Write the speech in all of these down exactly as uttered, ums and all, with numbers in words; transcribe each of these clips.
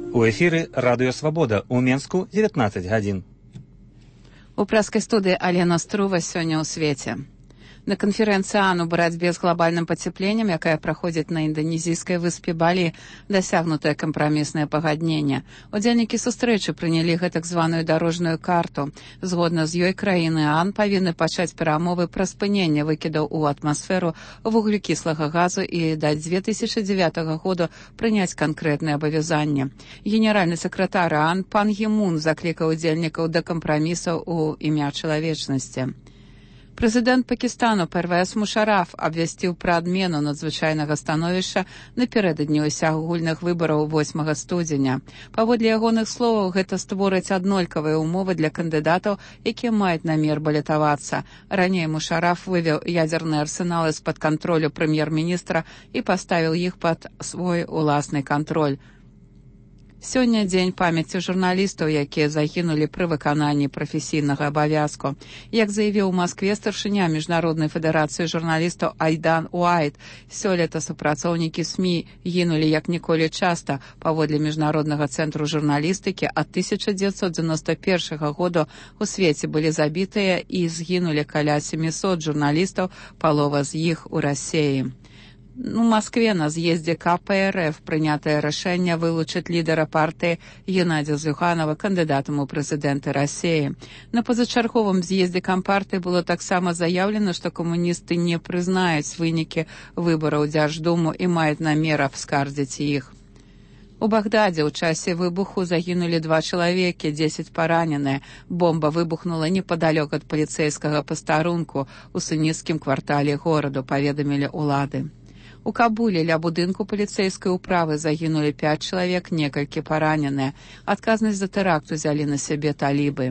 У эфіры Радыё Свабода ў Менску дзевятнаццаць гадзін. У прэскай студыі Алена Струва сёння ў свеце. На канферэнцыі АН у барацьбе з глобальным пацяпленнем, якая праходзіць на інданезійскай выспе Балі, дасягнутае кампраміснае пагадненне. Удзельнікі сустрэчы прынялі гэтак званую дарожную карту. Згодна з ёй краіны АН павінны пачаць перамовы пра спыненне выкідаў у атмасферу вуглекіслага газу і да дзве тысячы дзевятага года прыняць канкрэтныя абавязанні. Генеральны сакратар АН Пан Гі Мун заклікаў удзельнікаў да кампрамісаў у імя чалавечнасці. Прэзідэнт Пакістану Первез Мушараф абвясціў пра адмену надзвычайнага становішча напярэдадні ўсеагульных выбараў восьмага студзеня. Паводле ягоных словаў, гэта створыць аднолькавыя ўмовы для кандыдатаў, якія маюць намер балятавацца. Раней Мушараф вывеў ядзерныя арсеналы з-пад кантролю прэм'ер-міністра і паставіў іх пад свой уласны кантроль. Сёння дзень памяці журналістаў, якія загінулі пры выкананні прафесійнага абавязку. Як заявіў у Маскве старшыня Міжнароднай федэрацыі журналістаў Айдан Уайт, сёлета супрацоўнікі СМІ гінулі як ніколі часта. Паводле Міжнароднага цэнтру журналістыкі ад тысяча дзевяцьсот дзевяноста першага года у свеце былі забітыя і згінулі каля сямісот журналістаў, палова з іх у Расеі. У Маскве на з'ездзе ка пэ эр эф прынятае рашэнне вылучыць лідара партыі Геннадзя Зюганова кандыдатам у прэзідэнты Расеі. На пазачарговым з'ездзе кампартыі было таксама заяўлена, што камуністы не прызнаюць вынікі выбараў Дзярждуму і маюць намер абскардзіць іх. У Багдадзе ў часе выбуху загінулі два чалавекі, дзесяць параненыя. Бомба выбухнула непадалёк ад паліцэйскага пастарунку у суніцкім квартале гораду, паведамілі ўлады. У Кабуле ля будынку паліцэйскай управы загінулі пяць чалавек, некалькі параненыя. Адказнасць за тэракт узялі на сябе талібы.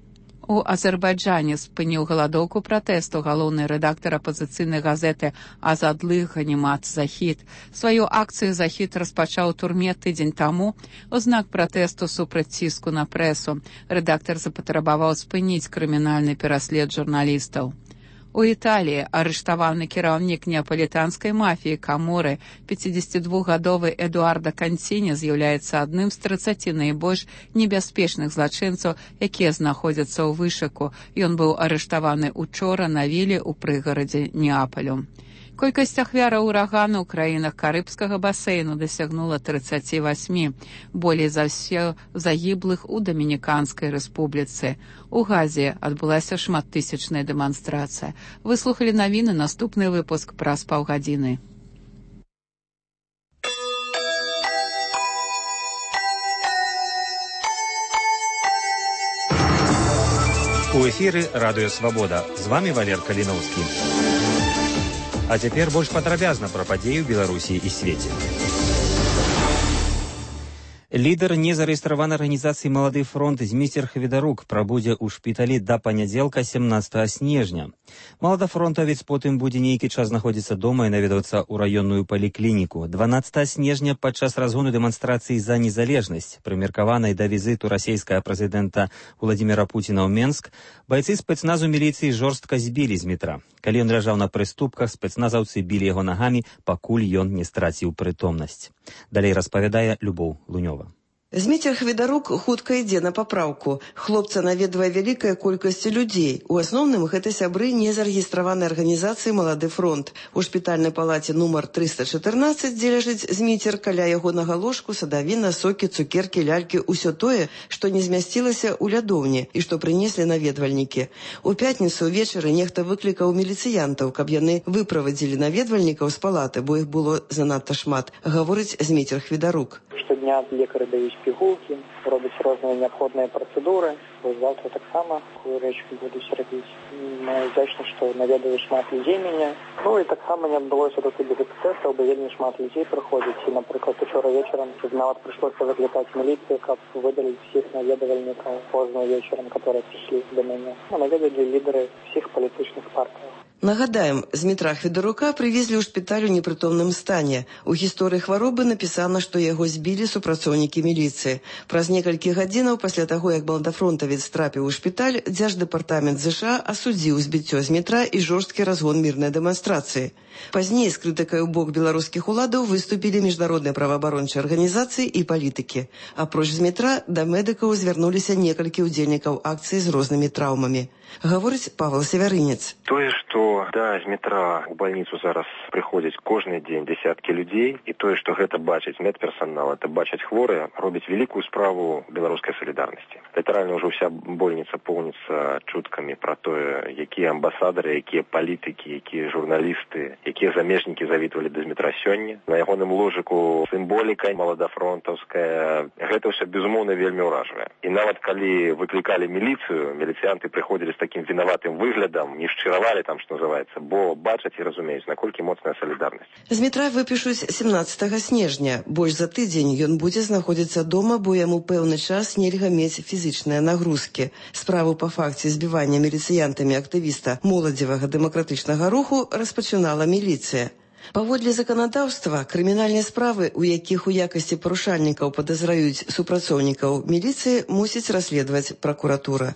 У Азербайджане спыніў галадоўку пратэсту галоўны рэдактар апазіцыйнай газеты «Азадлых» Ганімат Захід. Сваю акцыю Захід распачаў у турме тыдзень таму у знак пратэсту супраць ціску на прэсу. Рэдактар запатрабаваў спыніць крымінальны пераслед журналістаў. У Італіі арыштаваны кіраўнік неапалітанскай мафіі Каморы, пяцідзесятидвухгадовы Эдуарда Кантіні з'яўляецца адным з трыццаці найбольш небяспечных злачынцаў, якія знаходзяцца ў вышуку. Ён быў арыштаваны учора на віле ў прыгарадзе Неапалю. Колькасць ахвяраў урагану ў краінах Карыбскага басейну дасягнула трыццаці васьмі, болей за ўсё загіблых у Дамініканскай рэспубліцы. У Газі адбылася шматтысячная дэманстрацыя. Вы слухалі навіны, наступны выпуск праз паўгадзіны. У эфіры Радыё Свабода. З вамі Валер Каліноўскі. А цяпер больш падрабязна пра падзеі ў Беларусі і свеце. Лідар незарэгістраванай арганізацыі «Малады фронт» Зміцер Хведарук прабудзе ў шпіталі да панядзелка сямнаццатага снежня. Маладафронтавец потым будзе нейкі час знаходзіцца дома і наведвацца ў раённую паліклініку. дванаццатага снежня падчас разгону дэманстрацыі за незалежнасць, прымеркаванай да візіту расійскага прэзідэнта Владзіміра Пуціна ў Менск, байцы спецназу міліцыі жорстка збілі з метра. Калі ён ляжаў на прыступках, спецназаўцы білі яго нагамі, пакуль ён не страціў прытомнасць. Далей распавядае Любоў Лунёва. Зміцер Хведарук хутка ідзе на папраўку. Хлопца наведвае вялікая колькасць людзей. У асноўным гэта сябры незарэгістраванай арганізацыі «Малады фронт». У шпітальнай палаце нумар трыста чатырнаццаць, дзе ляжыць Зміцер, каля ягонага ложку садавіна, сокі, цукеркі, лялькі, усё тое, што не змясцілася ў лядоўні і што прынеслі наведвальнікі. У пятніцу ўвечары нехта выклікаў міліцыянтаў, каб яны выправадзілі наведвальнікаў з палаты, бо іх было занадта шмат, гаворыць Зміцер Хведарук. Штодня лекары даюць пігулкі, робяць розныя неабходныя працэдуры. Заўтра таксама такую рэч будуць рабіць. Мы ўдзячны, што наведалі шмат людзей мяне. Ну і таксама не адбылося тут і без эксцэсаў, бо вельмі шмат людзей прыходзіць. І, напрыклад, учора вечарам нават прыйшлося выклікаць міліцыю, каб выдаліць всіх наведавальнікаў позна вечарам, которые прыйшлі да мяне. Ну, наведалі лідары всіх палітычных партый. Нагадаем, Змітра Хведарука прывезлі ў шпіталь у непрытомным стане. У гісторыі хваробы напісана, што яго збілі супрацоўнікі міліцыі. Праз некалькі гадзінаў пасля таго, як маладафронтавец трапіў у шпіталь, Дзярждэпартамент ЗША асудзіў збіццё Змітра і жорсткі разгон мірнай дэманстрацыі. Пазней з крытыкай у бок беларускіх уладаў выступілі міжнародныя праваабарончыя арганізацыі і палітыкі. Апроч Змітра, да медыкаў звярнуліся некалькі ўдзельнікаў акцыі з рознымі траўмамі. Гаворыць Павел Севярынец. Тое, што да Змітра ў бальніцу зараз прыходзяць кожны дзень десяткі людзей, і тое, што гэта бачыць медперсанал, это бачаць хворыя, робіць вялікую справу беларускай салідарнасці. Літаральна ўжо ўся больніца поўніцца чуткамі пра тое, якія амбасадары, якія палітыкі, якія журналісты, якія замежнікі завітвалі да Змітра сёння. На ягоным ложыку сімволіка маладафронтаўская. Гэта ўсё, безумоўна, вельмі ўражвае. І нават калі выклікалі міліцыю, міліцыянты прыходзілі з такім вінаватым выглядам, не шчыравалі там, што называецца, бо бачаць і разумеюць, наколькі моцная салідарнасць. Змітра выпішуць семнаццатага снежня. Больш за тыдзень ён будзе знаходзіцца дома, бо яму пэўны час нельга мець фізічныя нагрузкі. Справу па факце збівання міліцыянтамі актывіста моладзевага дэмакратычнага руху распачынала міліцыя. Паводле заканадаўства, крымінальныя справы, у якіх у якасці парушальнікаў падазраюць супрацоўнікаў міліцыі, мусіць расследаваць пракуратура.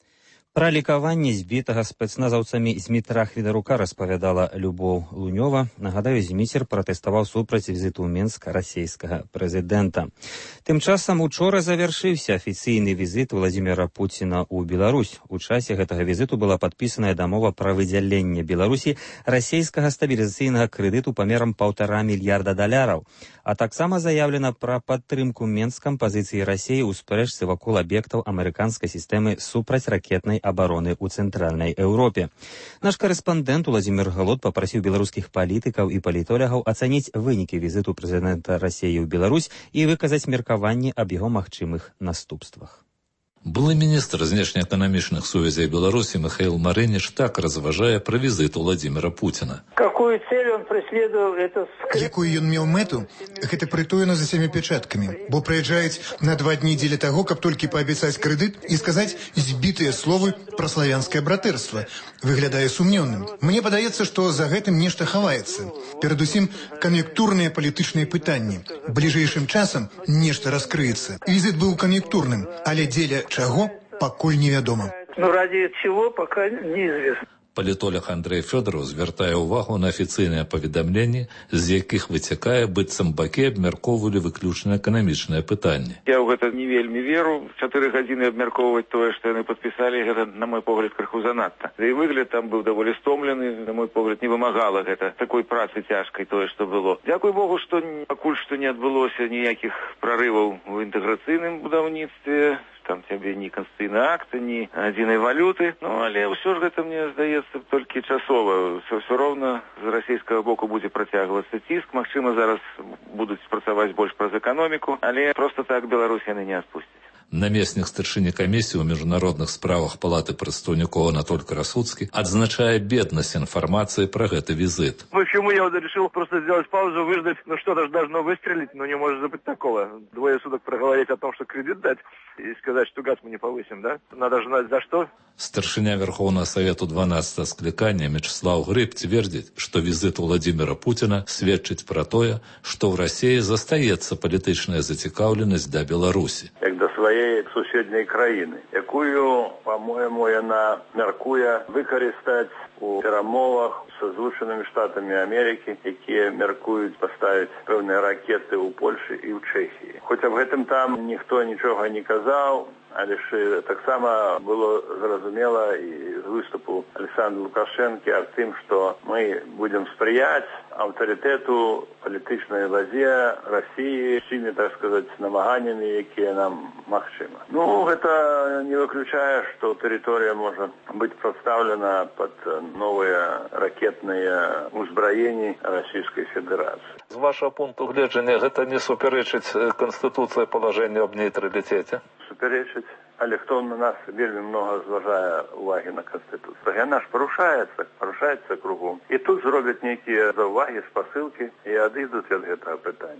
Пра лікаванне збітага спецназаўцамі Змітра Хведарука распавядала Любоў Лунёва. Нагадаю, Зміцер пратэставаў супраць візіту ў Мінск расійскага прэзідэнта. Тым часам учора завяршыўся афіцыйны візіт Владзіміра Пуціна ў Беларусь. У часе гэтага візіту была падпісаная дамова пра выдзяленне Беларусі расійскага стабілізацыйнага крэдыту памерам паўтара мільярда даляраў. А таксама заявлена пра падтрымку Менскам пазіцыі Расіі ў спрэчцы вакол аб'ектаў амерыканскай сістэмы супрацьракетнай абароны ў цэнтральнай Еўропе. Наш карэспандэнт Уладзімір Галод папрасіў беларускіх палітыкаў і палітолягаў ацаніць вынікі візіту прэзідэнта Расіі ў Беларусь і выказаць меркаванне аб яго магчымых наступствах. Былы міністр знешнеэканамічных сувязей Беларусі Михаил Марыніч так разважае пра візит Владзіміра Пуціна. Какую цель он преследовал, это скрыто. Якую ён меў мэту, гэта прытоена за сямі пячаткамі, бо прыязджаюць на два дні дзеля таго, каб толькі паабяцаць крэдыт і сказаць збітыя словы пра славянскае братэрства. Выглядае сумнёвным. Мне падаецца, што за гэтым нешта хаваецца. Перадусім, кан'юнктурныя палітычныя пытанні. Бліжэйшым часам нешта раскрыецца. Візит быў кан'юнктурным, але дзеля чаго, пакуль невядома. Но ради чего, пока неизвестно. Палітолог Андрей Фёдоров звяртае ўвагу на афіцыйныя паведамленні, з якіх выцякае, быццам бакі абмяркоўвалі выключна эканамічныя пытанні. Я ў гэта не вельмі веру. Чатыры гадзіны абмяркоўваць тое, што яны падпісалі, гэта, на мой погляд, крыху занадта. Да і выгляд там быў даволі стомлены, на мой погляд, не вымагала гэта такой працы цяжкай тое, што было. Дзякуй Богу, што пакуль што не адбылося ніякіх прарываў у інтэграцыйным будаўніцтве. Там цябе ні канстытуцыйныя акты, ні адзінай валюты. Ну, але ўсё ж гэта, мне здаецца, толькі часова. Все, все роўна з расійскага боку будзе працягвацца ціск. Магчыма, зараз будуць працаваць больш праз эканоміку, але проста так Беларусь яны не адпусцяць. Намеснік старшыні камісіі ў міжнародных справах палаты прадстаўнікоў Анатоль Красуцкі адзначае беднасць информации про гэты визит. Почему я вот решил просто сделать паузу, выждать, ну что-то же должно выстрелить, но не может быть такого. Двое суток проговорить о том, что кредит дать, и сказать, что газ мы не повысим, да? Надо же знать за что. Старшыня Верховного Совету дванадцатого скликания Мячеслав Грыб твердит, что визит Владимира Путина сведчыць про тое, что в России застаецца палітычная зацікаўленасць да Беларусі. Як до своей суседней краіны, якую, по-моему, яна мяркуе выкарыстаць у перамовах з Злучанымі Штатамі Америки, якія мяркуюць паставіць пэўныя ракеты ў Польшы і ў Чэхіі. Хоць аб гэтым там ніхто нічога не казаў, але ж таксама было зразумела і з выступу Александра Лукашэнкі аб тым, што мы будзем спрыяць аўтарытэту палітычнай лазе Расіі з тымі, так сказаць, намаганнямі, якія нам магчыма. Ну, гэта не выключае, што тэрыторыя можа быць прадстаўлена пад новыя ракетныя узбраенні Расійскай Федэрацыі. З вашего пункту гледжання гэта не суперечыць Канстытуцыі палажэнню аб нейтралітэце? Суперечыць, але хто на нас вельмі многа зважае увагі на Канстытуцыю. Яна ж парушаецца, парушаецца кругом. І тут зробяць нейкія заўвагі, спасылкі і адыдуць ад гэтага пытання.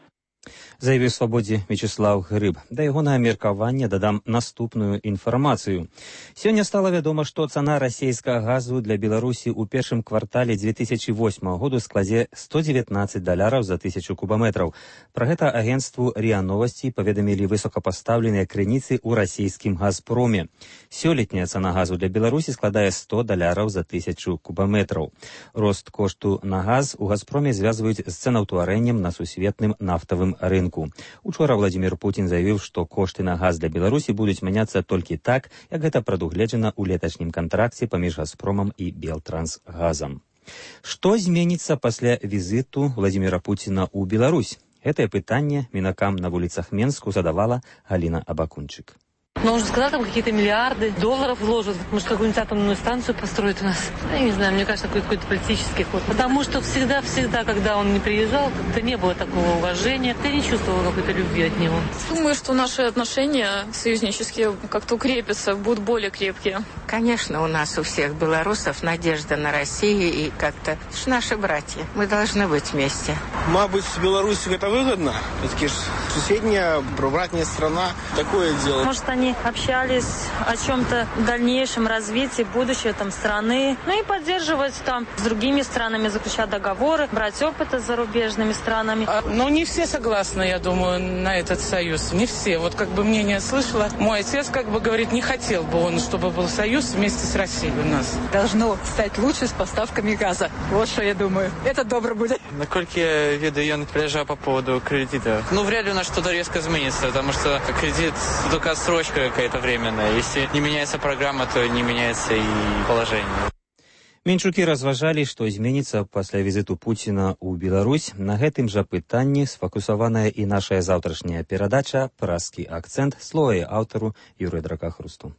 Заявіў свабодзе Вячеслав Грыб. Да ягонага меркавання дадам наступную інфармацыю. Сёння стала вядома, што цана расійскага газу для Беларусі ў першым квартале две тысячи восьмага году складзе сто дзевятнаццаць даляраў за тысячу кубаметраў. Пра гэта агенцтву РИА Новости паведамілі высокапастаўленыя крыніцы ў расійскім газпроме. Сёлетняя цана газу для Беларусі складае сто даляраў за тысячу кубаметраў. Рост кошту на газ у газпроме звязваюць з цэнаўтварэннем на сусветным нафтавым рынку. Учора Владимир Путин заявіў, што кошты на газ для Беларусі будуць мяняцца толькі так, як гэта прадугледжана ў леташнім кантракце паміж Газпромам і Белтрансгазам. Што зменіцца пасля візіту Владимира Путина ў Беларусь? Гэтае пытанне мінакам на вуліцах Менску задавала Галина Абакунчик. Но он же сказал, там какие-то миллиарды долларов вложат. Может, какую-нибудь атомную станцию построить у нас? Я не знаю, мне кажется, какой-то, какой-то политический ход. Потому что всегда-всегда, когда он не приезжал, как-то не было такого уважения. Ты не чувствовала какой-то любви от него. Думаю, что наши отношения союзнические как-то укрепятся, будут более крепкие. Конечно, у нас у всех белорусов надежда на Россию и как-то... Это ж наши братья. Мы должны быть вместе. Мабуть, Беларусью это выгодно. Это ж соседняя, братняя страна. Такое дело. Может, они общались о чем-то дальнейшем развитии, будущего там страны. Ну и поддерживать там с другими странами, заключать договоры, брать опыт с зарубежными странами. А, ну, не все согласны, я думаю, на этот союз. Не все. Вот как бы мнение слышала. Мой отец как бы говорит, не хотел бы он, чтобы был союз вместе с Россией у нас. Должно стать лучше с поставками газа. Вот что я думаю. Это добро будет. Насколько я ведаю, я приезжаю по поводу кредита. Ну, вряд ли у нас что-то резко изменится, потому что кредит только отсрочка какая-то временная. Если не меняется программа, то не меняется и положение. Менчукі разважалі, што зменіцца пасля візіту Пуціна ў Беларусь. На гэтым жа пытанні сфокусаваная і нашая заўтрашняя перадача «Празкі акцэнт». Слово аўтару Юрыя Дракахрусту.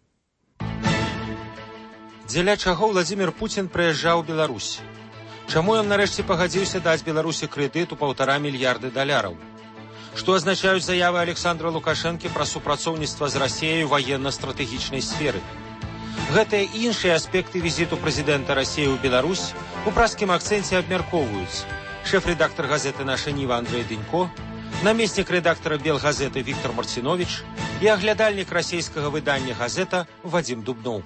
Дзеля чаго Владимир Путин прыязджаў у Беларусь? Чаму ён нарэшце пагадзіўся даць Беларусі крэдыт у паўтара мільярды даляраў? Што азначаюць заявы Александра Лукашэнкі пра супрацоўніцтва з Расіяй у ваенна-стратэгічнай сферы? Гэтыя і іншыя аспекты візіту прэзідэнта Расіі ў Беларусь у празкім акцэнце абмяркоўваюць шэф-рэдактар газеты «Наша Ніва» Андрэй Дынько, намеснік рэдактара «Белгазеты» Віктор Марцинович і аглядальнік расійскага выдання «Газета» Вадзім Дубноў.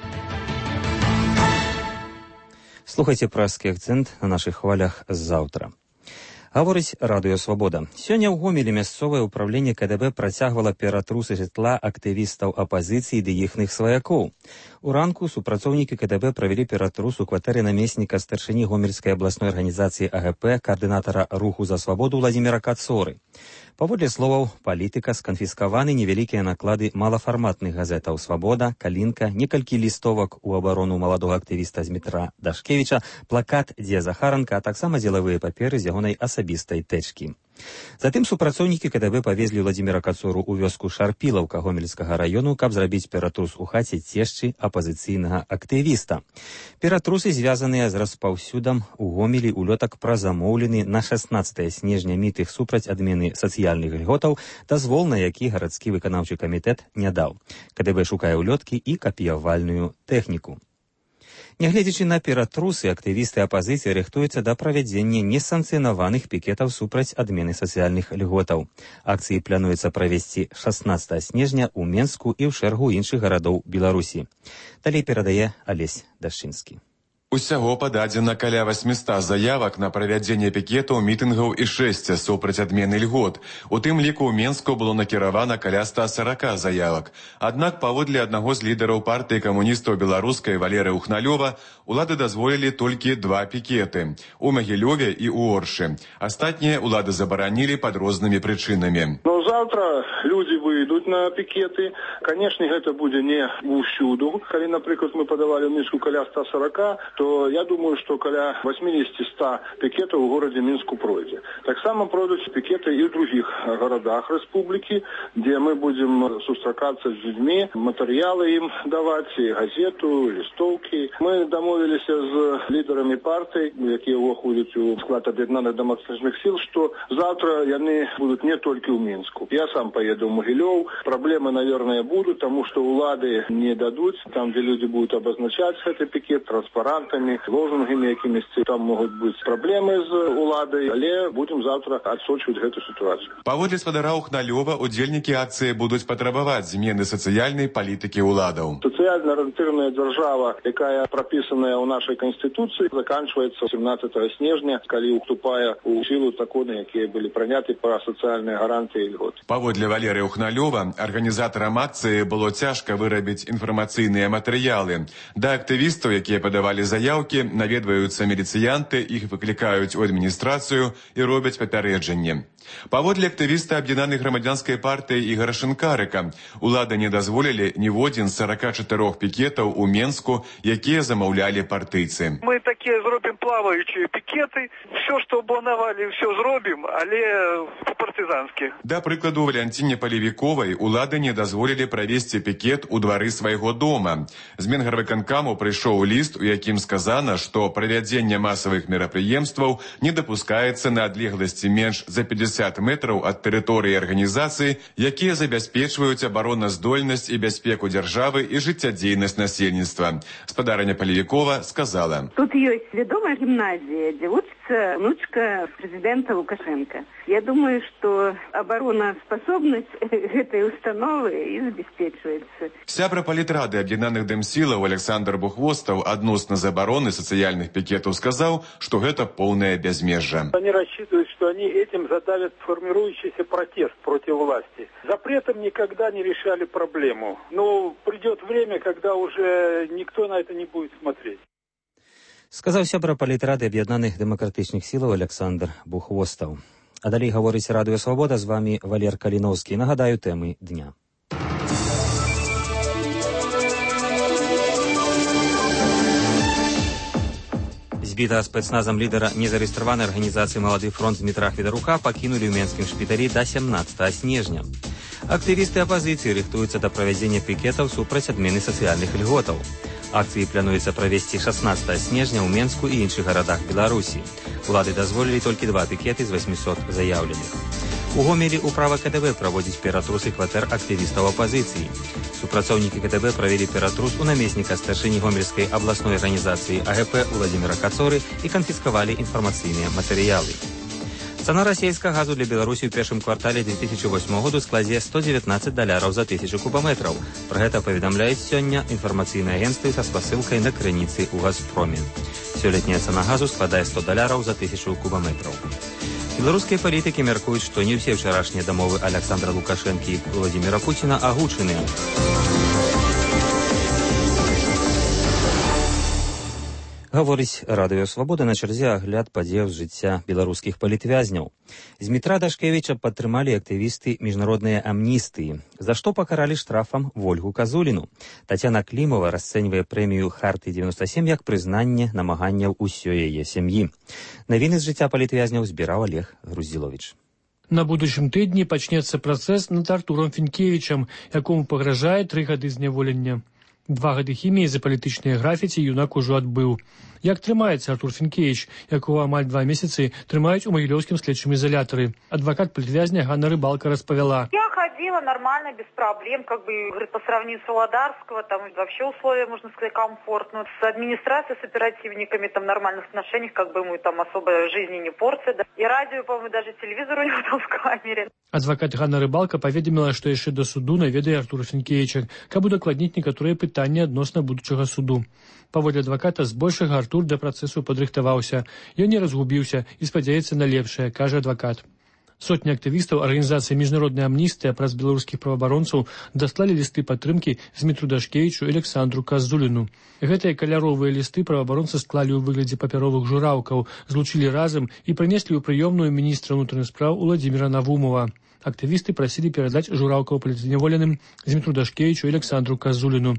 Слухайце празкі акцэнт на нашых хвалях заўтра. Гаворыць Радыё Свабода. Сёння ў Гомелі мясцовае ўпраўленне КДБ працягвала ператрусы жытла актывістаў апазіцыі ды іхных сваякоў. У ранку супрацоўнікі КДБ правялі ператрус у кватэры намесніка старшыні Гомельскай абласной арганізацыі АГП, каардынатара руху за свабоду Владзіміра Кацоры. Паводле словаў палітыка, сканфіскаваны невялікія наклады малафарматных газетаў «Свабода», «Калінка», некалькі лістовак у абарону маладога актывіста з метра Дашкевіча, плакат «Дзе Захаранка», а таксама дзелавыя паперы з ягонай асабістай тэчкі. Затым супрацоўнікі КДБ павезлі Владзіміра Кацору ў вёску Шарпілаўка Гомельскага раёну, каб зрабіць ператрус у хаце цешчы апазіцыйнага актывіста. Ператрусы звязаныя з распаўсюдам у Гомелі улётак пра замоўлены на шаснаццатае снежня мітынг супраць адмены сацыяльных льготаў, дазвол на які гарадскі выканаўчы камітэт не даў. КДБ шукае ўлёткі і капіявальную тэхніку. Нягледзячы на ператрусы, актывісты апазіцыі рыхтуюцца да правядзення несанкцыянаваных пікетаў супраць адмены сацыяльных льготаў. Акцыі плануецца правесці шаснаццатага снежня ў Менску і ў шэрагу іншых гарадоў Беларусі. Далей перадае Алесь Дашчынскі. Усяго пададзена каля восьмісот заявак на правядзенне пікетаў, мітынгаў і шэсця супраць адмены льгот. У тым ліку ў Менску было накіравана каля ста сорока заявак. Аднак паводле аднаго з лідараў партыі камуністаў беларускай Валеры Ухналёва улады дазволілі толькі два пікеты у Магілёве і ў Оршы. Астатнія улады забаранілі пад рознымі прычынамі. Но завтра люди выйдуць на пікеты. Канешне, гэта будзе не ўсюду. Калі, напрыклад, мы падавалі ў Мінску каля ста сорока, то я думаю, что каля восьмидесяти-ста пикетов в городе Минску пройдет. Так само пройдут пикеты и в других городах республики, где мы будем сустракаться с людьми, материалы им давать, и газету, листовки. Мы домовились с лидерами партий, которые входят в склад объединенных демократических сил, что завтра они будут не только в Минску. поправку. Я сам поеду в Могилев. Проблемы, наверное, будут, потому что улады не дадут. Там, где люди будут обозначать этот пикет транспарантами, лозунгами якимись, там могут быть проблемы с уладой. Але будем завтра отсочивать эту ситуацию. Паводле спадара Ухналёва, удзельнікі акцыі будуць патрабаваць змены сацыяльнай палітыкі ўладаў. Социально-ориентированная держава, якая прописанная у нашей Конституции, заканчивается семнадцатого снежня, коли уступая у силу законы, які были приняты по социальной гарантии и льгот. Паводле Валерия Ухналёва, арганізатарам акцыі было цяжка вырабіць інфармацыйныя матэрыялы. Да актывістаў, якія падавалі заяўкі, наведваюцца міліцыянты, іх выклікаюць у адміністрацыю і робяць папярэджанне. Паводле актывіста аб'яднанай грамадзянскай партыі Ігора Шынкарыка, улады не дазволілі ніводзін з сорока чатырох пікетаў у Менску, якія замаўлялі партыйцы. Мы такія зробім плаваючыя пікеты, все, што планавалі, все зробім, але па-партызанскі. Да прыкладу, Валянціне Палевіковай улады не дазволілі правесці пікет у двары свайго дома. З Менгарвыканкаму прыйшоў ліст, у якім сказана, што правядзенне масавых мерапрыемстваў не дапускаецца на адлегласці менш за пятьдесят метраў ад тэрыторыі арганізацыі, якія забяспечваюць абароназдольнасць і бяспеку дзяржавы і жыццядзейнасць насельніцтва. Спадарыня Палевікова сказала: Тут ёсць вядомая гімназія, дзе вучыцца внучка прэзідэнта Лукашенка. Я думаю, што абаронаспасобнасць гэтай установы і забяспечваецца. Сябра палітрады аб'яднаных дэмсілаў Александр Бухвостаў адносна забароны сацыяльных пікетаў сказаў, што гэта поўнае бязмежжа. Они рассчитывают, что они этим задавят формирующийся протест против власти. Запретом никогда не решали проблему. Но придет время, когда уже никто на это не будет смотреть. Сказаў сябра палітрады аб'яднаных дэмакратычных сілаў Александр Бухвостаў. А далей гаворыць Радыё Свабода, з вами Валер Каліноўскі. Нагадаю тэмы дня. Збітага спецназам лідара незарэгістраванай арганізацыі «Малады фронт» Дмітра Хведарука пакінулі ў менскім шпіталі да семнаццатага снежня. Актывісты апазіцыі рыхтуюцца да правядзення пікетаў супраць адмены сацыяльных льготаў. Акцыі плануецца правесці шаснаццатага снежня ў Менску і іншых гарадах Беларусі. Улады дазволілі толькі два пікеты з восьмісот заяўленых. У Гомелі ўправа КДБ праводзіць ператрусы кватэр актывістаў апазіцыі. Супрацоўнікі КДБ правялі ператрус у намесніка старшыні Гомельскай абласной арганізацыі АГП Уладзіміра Кацоры і канфіскавалі інфармацыйныя матэрыялы. Цана расійскага газу для Беларусі ў першым квартале две тысячи восьмого году складзе сто девятнадцать даляраў за тысячу кубаметраў. Пра гэта паведамляюць сёння інфармацыйныя агенцтвы са спасылкай на крыніцы ў Газпроме. Сёлетняя цана газу складае сто даляраў за тысячу кубаметраў. Беларускія палітыкі мяркуюць, што не ўсе ўчарашнія дамовы Александра Лукашэнкі і Владзіміра Пуціна агучаныя. Гаворыць Радыё Свабода, на чарзе агляд падзеяў з жыцця беларускіх палітвязняў. Змітра Дашкевіча падтрымалі актывісты міжнароднай амністыі, за што пакаралі штрафам Вольгу Казуліну. Тацяна Клімова расцэньвае прэмію Харты девяносто семь як прызнанне намаганняў усёй яе сям'і. Навіны з жыцця палітвязняў збіраў Олег Груздзіловіч. На будучым тыдні пачнецца працэс над Артурам Фінкевічам, якому пагражае тры гады зняволення. Два гады хіміі за палітычныя графіці юнак ужо адбыў. Як трымаецца Артур Фінкевіч, якого амаль два месяцы трымаюць у магілёўскім следчым изолятары? Адвокат палітвязня Ганна Рыбалка распавяла. Я ходила нормально, без проблем, как бы, говорит, по сравнению с Володарского, там вообще условия, можно сказать, комфортно. С администрацией, с оперативниками, там, в нормальных отношениях, как бы, ему там особо жизни не портит. Да. И радио, по-моему, даже телевизор у него там в камере. Адвокат Ганна Рыбалка паведаміла, што яшчэ да суду наведае Артура Фінкевіча, каб удакладніць некаторыя пытанні адносна будучага суду. Паводле адваката, збольшага Артур да працэсу падрыхтаваўся. Ён не разгубіўся і спадзяецца на лепшае, кажа адвакат. Сотні актывістаў арганізацыі міжнародная амністыя праз беларускіх праваабаронцаў даслалі лісты падтрымкі Змітру Дашкевічу і Александру Казуліну. Гэтыя каляровыя лісты праваабаронцы склалі ў выглядзе папяровых жураўкаў, злучылі разам і прынеслі ў прыёмную міністра ўнутраных спраў Уладзіміра Навумова. Актывісты прасілі перадаць жураўкаў палітзняволеным Змітру Дашкевічу і Александру Казуліну.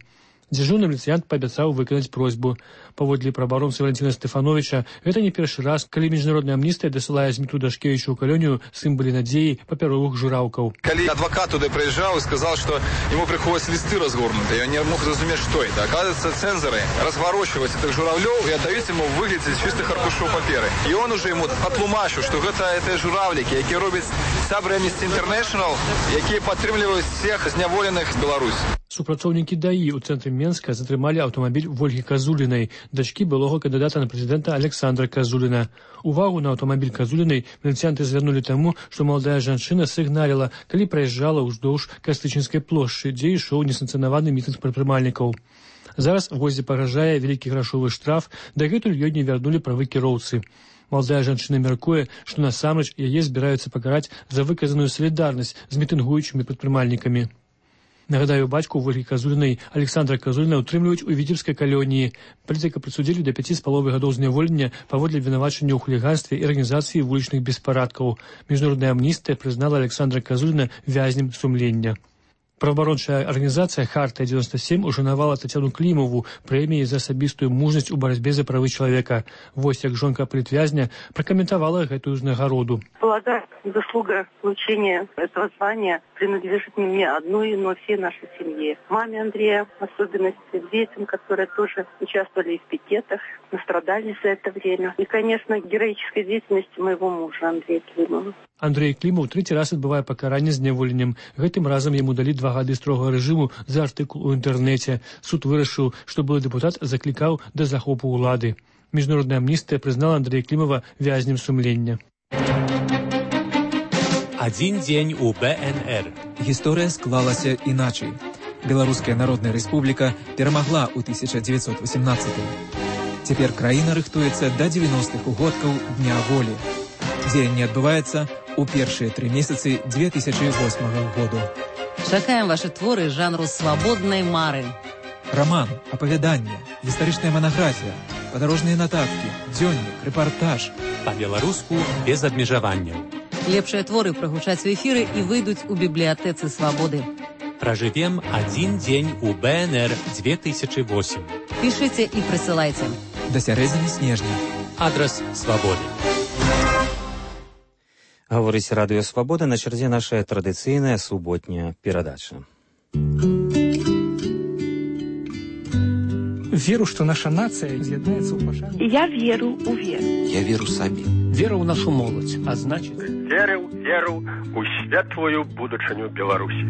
Дзяжурны міліцыянт паабяцаў выканаць просьбу. Паводле праабаронцы Валентина Стефановича, гэта не першы раз, калі міжнародная амністыя дасылае Змітру Дашкевічу ў калонію сімвалы надзеі папяровых жураўкаў. Калі адвокат туды прыязджаў і сказал, што ему приходят листы разгорнутые, он не мог разуметь, что это. Оказывается, цензоры разворачивают этих журавлёв и отдают ему выглядеть из чистых аркушов паперы. И он уже ему потлумачил, что это, это журавлики, которые робят сябры Amnesty International, которые подтримливают всех зняволеных в Беларуси. Супрацоўнікі ДАІ ў цэнтры Менска затрымалі аўтамабіль Вольгі Казулінай, дачкі былога кандыдата на прэзідэнта Александра Казуліна. Увагу на аўтамабіль Казулінай міліцыянты звярнулі таму, што маладая жанчына сігналіла, калі праязджала ўздоўж Кастычынскай плошчы, дзе ішоў несанкцыянаваны мітынг прадпрымальнікаў. Зараз госці пагражае вялікі грашовы штраф, дагэтуль ёй не вярнулі правы кіроўцы. Маладая жанчына мяркуе, што насамрэч яе збіраюцца пакараць за выказаную салідарнасць з мітынгуючымі прадпрымальнікамі. Нагадаю, бацьку Вольгі Казулінай Александра Казуліна утрымліваюць у віцебскай калоніі. Палітыка прысудзілі да пяці з паловай гадоў зняволення паводле абвінавачання ў хуліганстве і арганізацыі вулічных беспарадкаў. Міжнародная амністыя прызнала Александра Казуліна вязнем сумлення. Праваабарончая арганізацыя «Хартыя девяносто семь» ужанавала Тацяну Клімову прэміяй за асабістую мужнасць у барацьбе за правы чалавека. Вось як жонка палітвязня пракаментавала гэтую ўзнагароду. Полагаю, заслуга получения этого звания принадлежит не мне одной, но всей нашей семье. Маме Андрея, в особенности детям, которые тоже участвовали в пикетах, настрадались за это время. И, конечно, героической деятельности моего мужа Андрея Климова. Андрей Клімов трэці раз адбывае пакаранне зняволеннем. Гэтым разам яму далі два гады строгага рэжыму за артыкул у інтэрнэце. Суд вырашыў, што былы дэпутат заклікаў да захопу ўлады. Міжнародная амністыя прызнала Андрея Клімова вязнем сумлення. Адзін дзень у бэ эн эр. Гісторыя склалася іначай. Беларуская Народная Рэспубліка перамагла ў тысяча дзевяцьсот васемнаццатым. Цяпер краіна рыхтуецца да дзевяностых угодкаў Дня волі. Дзеянне адбываецца у першыя тры месяцы две тысячи восьмага году. Чакаем ваши творы жанру свабоднай мары. Роман, апавяданне, гістарычная манаграфія, падарожныя нататкі, дзённік, рэпартаж. Па-беларуску без абмежаванняў. Лепшыя творы прагучаць у эфіры і выйдуць у бібліятэцы свабоды. Пражывем адзін дзень у бэ эн эр две тысячи восемь. Пішыце і прысылайце. Да сярэдзіны снежня. Адрас свабоды. Гаворыць радыё «Свабода», на чарзе наша традыцыйная суботняя перадача. Веру, што наша нацыя з'яднаецца ў пашане. Я веру ў веру. Я веру сабе. Вера ў нашу моладзь, а значыць... Веру, веру ў светлую будучыню Беларусі.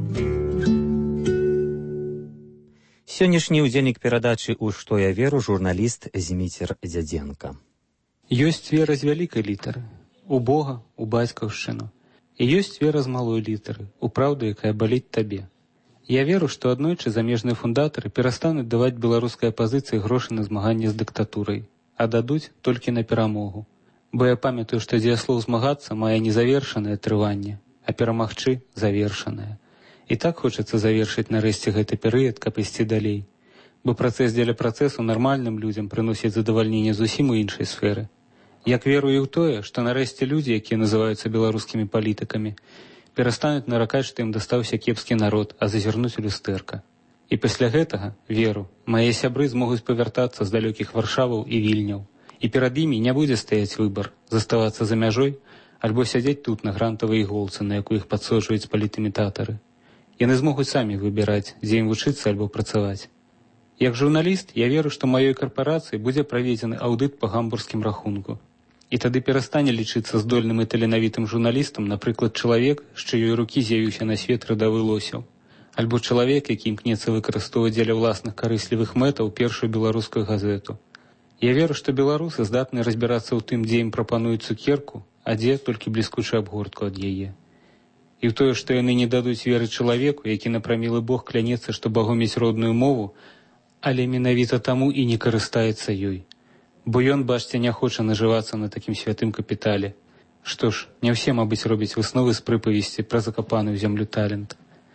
Сённяшні ўдзельнік перадачы «У што я веру» журналіст Зміцер Дзядзенка. Ёсць вера з вялікай літары. У Бога, у бацькаўшчыну. І ёсць вера з малой літары, у праўду, якая баліць табе. Я веру, што аднойчы замежныя фундатары перастануць даваць беларускай апазіцыі грошы на змаганне з дыктатурай, а дадуць толькі на перамогу. Бо я памятаю, што дзеяслоў змагацца мае не завершанае трыванне, а перамагчы завершанае. І так хочацца завершыць нарэшце гэты перыяд, каб ісці далей. Бо працэс дзеля працэсу нармальным людзям прыносіць задавальненне зусім у іншай сферы. Як верую ў тое, што нарэшце людзі, якія называюцца беларускімі палітыкамі, перастануць наракаць, што ім дастаўся кепскі народ, а зазірнуць у люстэрка. І пасля гэтага, веру, мае сябры змогуць павяртацца з далёкіх Варшаваў і Вільняў. І перад імі не будзе стаяць выбар, заставацца за мяжой, альбо сядзець тут на грантавай іголцы, на якую іх падсоджваюць палітымітатары. Яны змогуць самі выбіраць, дзе ім вучыцца альбо працаваць. Як журналіст, я веру, што маёй карпорацыі будзе праведзены аўдыт па гамбургскім рахунку. І тады перастане лічыцца здольным і таленавітым журналістам, напрыклад, чалавек, з чыёй рукі з'явіўся на свет радавы лосяў, альбо чалавек, які імкнецца выкарыстоўваць дзеля ўласных карыслівых мэтаў першую беларускую газету. Я веру, што беларусы здатны разбірацца ў тым, дзе ім прапануюць цукерку, а дзе толькі бліскучую абгортку ад яе. І ў тое, што яны не дадуць веры чалавеку, які напрамілы Бог клянецца, што Багу мець родную мову, але менавіта таму і не карыстаецца ёй. Бо ён, бачце, не хоча нажывацца на такім святым капітале. Што ж, не ўсе, мабыць, робяць высновы з прыпавесці пра закапаны ў зямлю талент.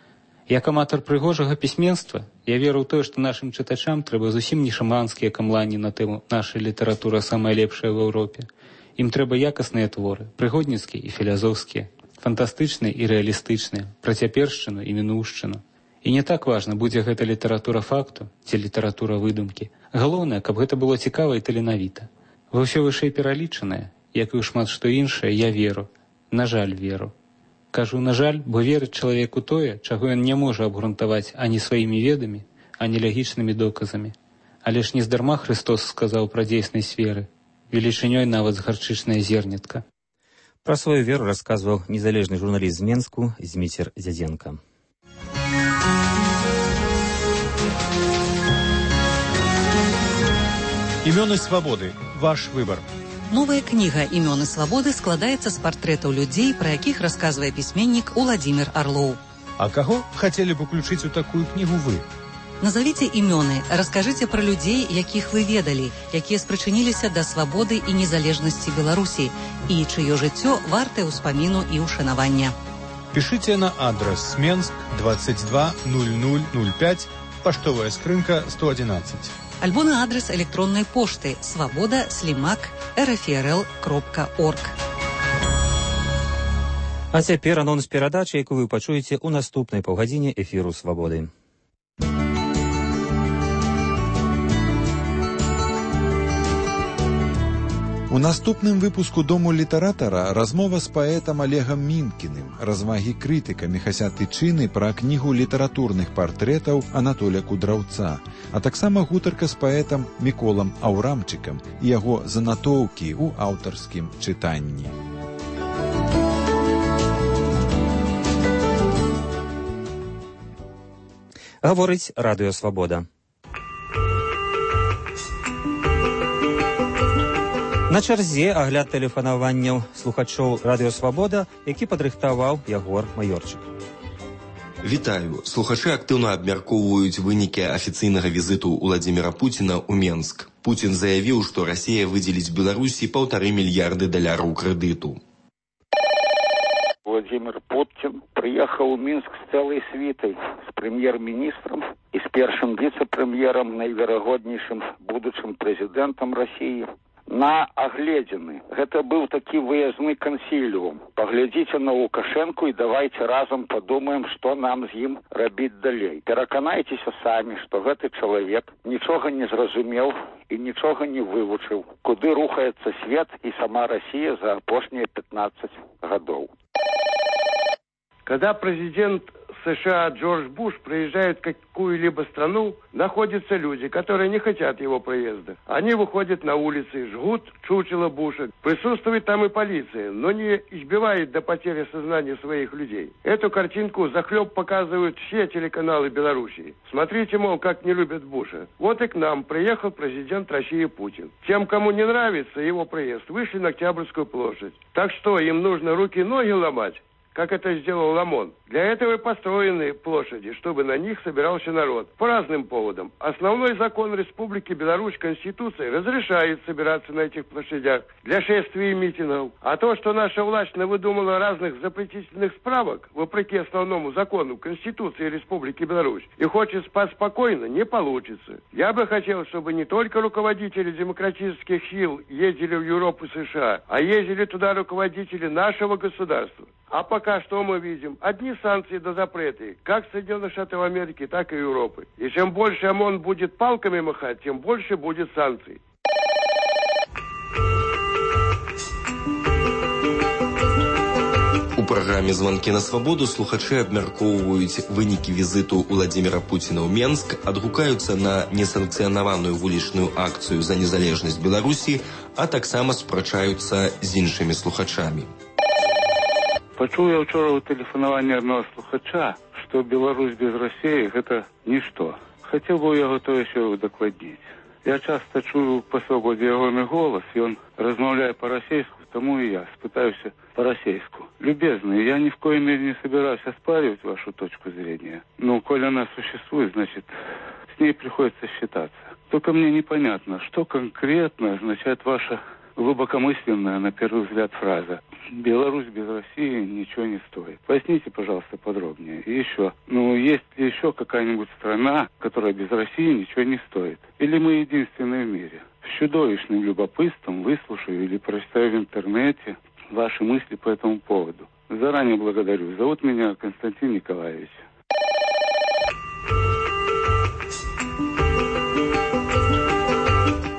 Як аматар прыгожага пісьменства, я веру ў тое, што нашым чытачам трэба зусім не шаманскія камлані на тэму «Наша літаратура самая лепшая в Еўропе». Ім трэба якасныя творы, прыгодніцкія і філязофскія, фантастычныя і рэалістычныя, пра цяпершчыну і мінуўшчыну. І не так важна, будзе гэта літаратура факту ці літаратура выдумкі. Галоўнае, каб гэта было цікава і таленавіта. Ва ўсё вышэй пералічанае, як і ў шмат што іншае, я веру. На жаль, веру. Кажу, на жаль, бо верыць чалавеку тое, чаго ён не можа абгрунтаваць ані сваімі ведамі, ані лягічнымі доказамі. Але ж нездарма Христос сказаў пра дзейснасць веры, велічынёй нават з гарчычнае зернятка. Пра сваю веру расказваў незалежны журналіст з Менску Зміцер Дзядзенка. Імёны свабоды. Ваш выбор. Новая кніга «Імёны свабоды» складаецца з партрэтаў людзей, пра якіх расказвае пісьменнік Уладзімір Арлоў. А каго хацелі б уключыць у такую кнігу вы? Назавіце імёны, раскажыце пра людзей, якіх вы ведалі, якія спрычыніліся да свабоды і незалежнасці Беларусі, і чыё жыццё вартае ўспаміну і ўшанавання. Пішыце на адрес Менск двадцать два ноль ноль ноль пять, паштовая скрынка сто одиннадцать. Альбо на адрес электроннай пошты свабода слімак эр эф эр эл кропка орг. А цяпер анонс перадачы, якую вы пачуеце ў наступнай паўгадзіне эфіру «Свабоды». У наступным выпуску «Дому літаратара» размова з паэтам Олегам Мінкіным, развагі крытыка Міхася Тычыны пра кнігу літаратурных партрэтаў Анатоля Кудраўца, а таксама гутарка з паэтам Міколам Аўрамчыкам і яго занатоўкі ў аўтарскім чытанні. Гаворыць Радыё Свабода. На чарзе агляд тэлефанаванняў слухачоў Радыё Свабода, які падрыхтаваў Ягор Маёрчык. Вітаю. Слухачы актыўна абмяркоўваюць вынікі афіцыйнага візіту Уладзіміра Пуціна ў Менск. Пуцін заявіў, што Расія выдзеліць Беларусі паўтары мільярды даляраў крэдыту. Владимир Путин приехал в Минск с целой свитой, с премьер-министром и с первым вице-премьером, наивероятнейшим будущим президентом России, на огледзіны. Гэта быў такі выязны кансіліум. Паглядзіце на Лукашенку і давайте разам падумаем, што нам з ім рабіць далей. Пераканайцеся самі, што гэты чалавек нічога не зразумеў і нічога не вывучыў, куды рухаецца свет і сама Россия за апошнія пятнадцать гадоў. Когда президент США Джордж Буш приезжает в какую-либо страну, находятся люди, которые не хотят его проезда. Они выходят на улицы, жгут чучело Буша. Присутствует там и полиция, но не избивает до потери сознания своих людей. Эту картинку захлеб показывают все телеканалы Белоруссии. Смотрите, мол, как не любят Буша. Вот и к нам приехал президент России Путин. Тем, кому не нравится его проезд, вышли на Октябрьскую площадь. Так что, им нужно руки и ноги ломать, как это сделал Ламон. Для этого и построены площади, чтобы на них собирался народ. По разным поводам. Основной закон Республики Беларусь, Конституция, разрешает собираться на этих площадях для шествий и митингов. А то, что наша власть навыдумала разных запретительных справок, вопреки основному закону Конституции Республики Беларусь, и хочет спать спокойно, не получится. Я бы хотел, чтобы не только руководители демократических сил ездили в Европу и США, а ездили туда руководители нашего государства. А пока что мы видим? Одни санкции до запреты, как Соединенных Штатов Америки, так и Европы. И чем больше ОМОН будет палками махать, тем больше будет санкций. У праграме «Званкі на свабоду» слухачы абмяркоўваюць вынікі візіту Уладзіміра Пуціна ў Менск, адгукаюцца на несанкцыянаваную вулічную акцыю за незалежнасць Беларусі, а таксама спрачаюцца з іншымі слухачамі. Пачуў я ўчора ў тэлефанаванні аднаго слухача, што Беларусь без Расіі – гэта нішто. Хацеў бы яго то яшчэ удакладніць. Я часта чую па свабодзе ягоны голас, і он размаўляе па-расейску, тому и я спытаюся по-расейску. Любезный, я ни в коей мере не собираюсь оспаривать вашу точку зрения. Но коль она существует, значит, с ней приходится считаться. Только мне непонятно, что конкретно означает ваша глубокомысленная, на первый взгляд, фраза «Беларусь без России ничего не стоит». Поясните, пожалуйста, подробнее. И еще, ну, есть ли еще какая-нибудь страна, которая без России ничего не стоит? Или мы единственные в мире? С чудовищным любопытством выслушаю или прочитаю в интернете ваши мысли по этому поводу. Заранее благодарю. Зовут меня Константин Николаевич.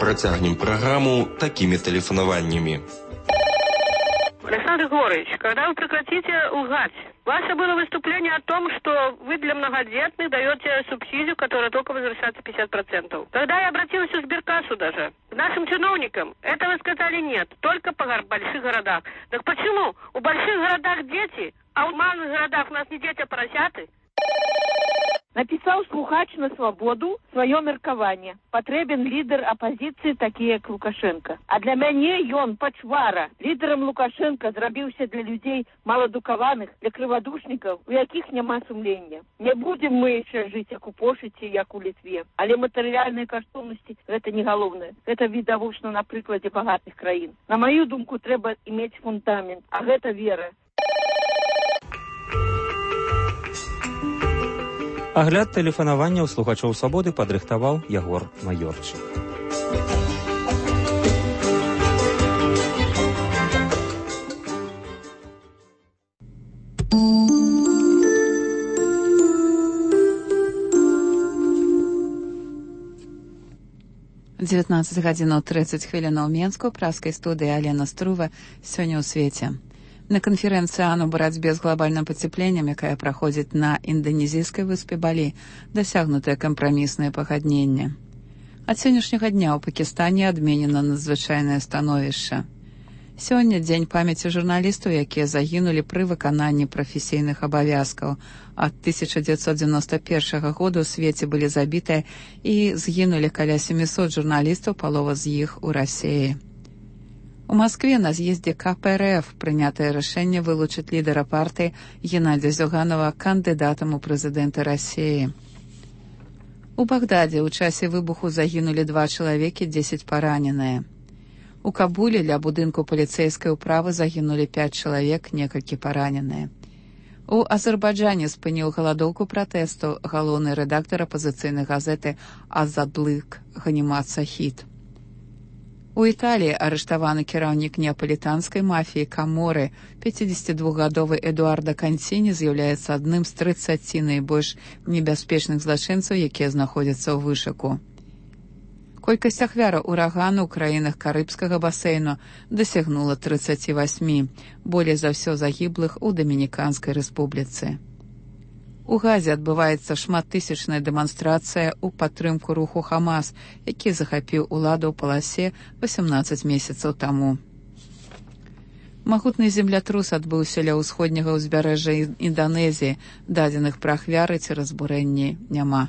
Працягнем праграму такімі тэлефанаваннямі. Александр Егорович, когда вы прекратите лгать? Ваше было выступление о том, что вы для многодетных даете субсидию, которая только возвращается пятьдесят процентов. Когда я обратилась в сберкассу даже, к нашим чиновникам, это вы сказали нет, только по больших городах. Так почему? У больших городах дети, а у малых городах у нас не дети, а поросяты? Написал слухач на свободу свое меркаванне. Потребен лидер оппозиции, такі як Лукашенко. А для мяне ён пачвара. Лідерам Лукашенко зрабіўся для людей маладукаваных, для крывадушнікаў, у якіх няма сумлення. Не будем мы яшчэ жыць як у Польшчы, як у Літве. Але матэрыяльныя каштоўнасці гэта не галоўнае. Гэта відавочна на прыкладзе багатых краін. На маю думку, трэба иметь фундамент, а гэта вера. Агляд тэлефанавання ў слухачоў свабоды падрыхтаваў Ягор Маёрчык. дзевятнаццаць гадзінаў трыццаць хвілінаў Менску, праскай студыі Алена Струва, сёння ў свеце. На канферэнцыі АН у барацьбе з глобальным пацяпленнем, якая праходзіць на інданезійскай выспе Балі, дасягнутае кампраміснае пагадненне. Ад сённяшняга дня ў Пакістане адменена надзвычайнае становішча. Сёння дзень памяці журналістаў, якія загінулі пры выкананні прафесійных абавязкаў. Ад тысяча дзевяцьсот дзевяноста першага года ў свеце былі забітыя і згінулі каля сямісот журналістаў, палова з іх у Расіі. У Маскве на з'ездзе ка пэ эр эф прынятае рашэнне вылучыць лідара партыі Геннадзя Зюганова кандыдатам у прэзідэнты Расіі. У Багдадзе ў часе выбуху загінулі два чалавекі, дзесяць параненыя. У Кабуле ля будынку паліцэйскай управы загінулі пяць чалавек, некалькі параненыя. У Азербайджане спыніў галадоўку пратэсту галоўны рэдактар апазіцыйнай газеты «Азадлык» Ганимат Сахід. У Італіі арыштаваны кіраўнік неапалітанскай мафіі Каморы, пяцідзесятидвухгадовы Эдуардо Кантсіні з'яўляецца адным з трыццаці найбольш небяспечных злачынцаў, якія знаходзяцца ў вышаку. Колькасць ахвяраў урагану ў краінах карыбскага басейну дасягнула трыццаці васьмі, болей за ўсё загіблых у Дамініканскай рэспубліцы. У Газе адбываецца шматтысячная дэманстрацыя ў падтрымку руху Хамас, які захапіў уладу ў паласе васямнаццаць месяцаў таму. Магутны землятрус адбыўся ля ўсходняга ўзбярэжжа Інданезіі, дадзеных пра ахвяры ці разбурэнні няма.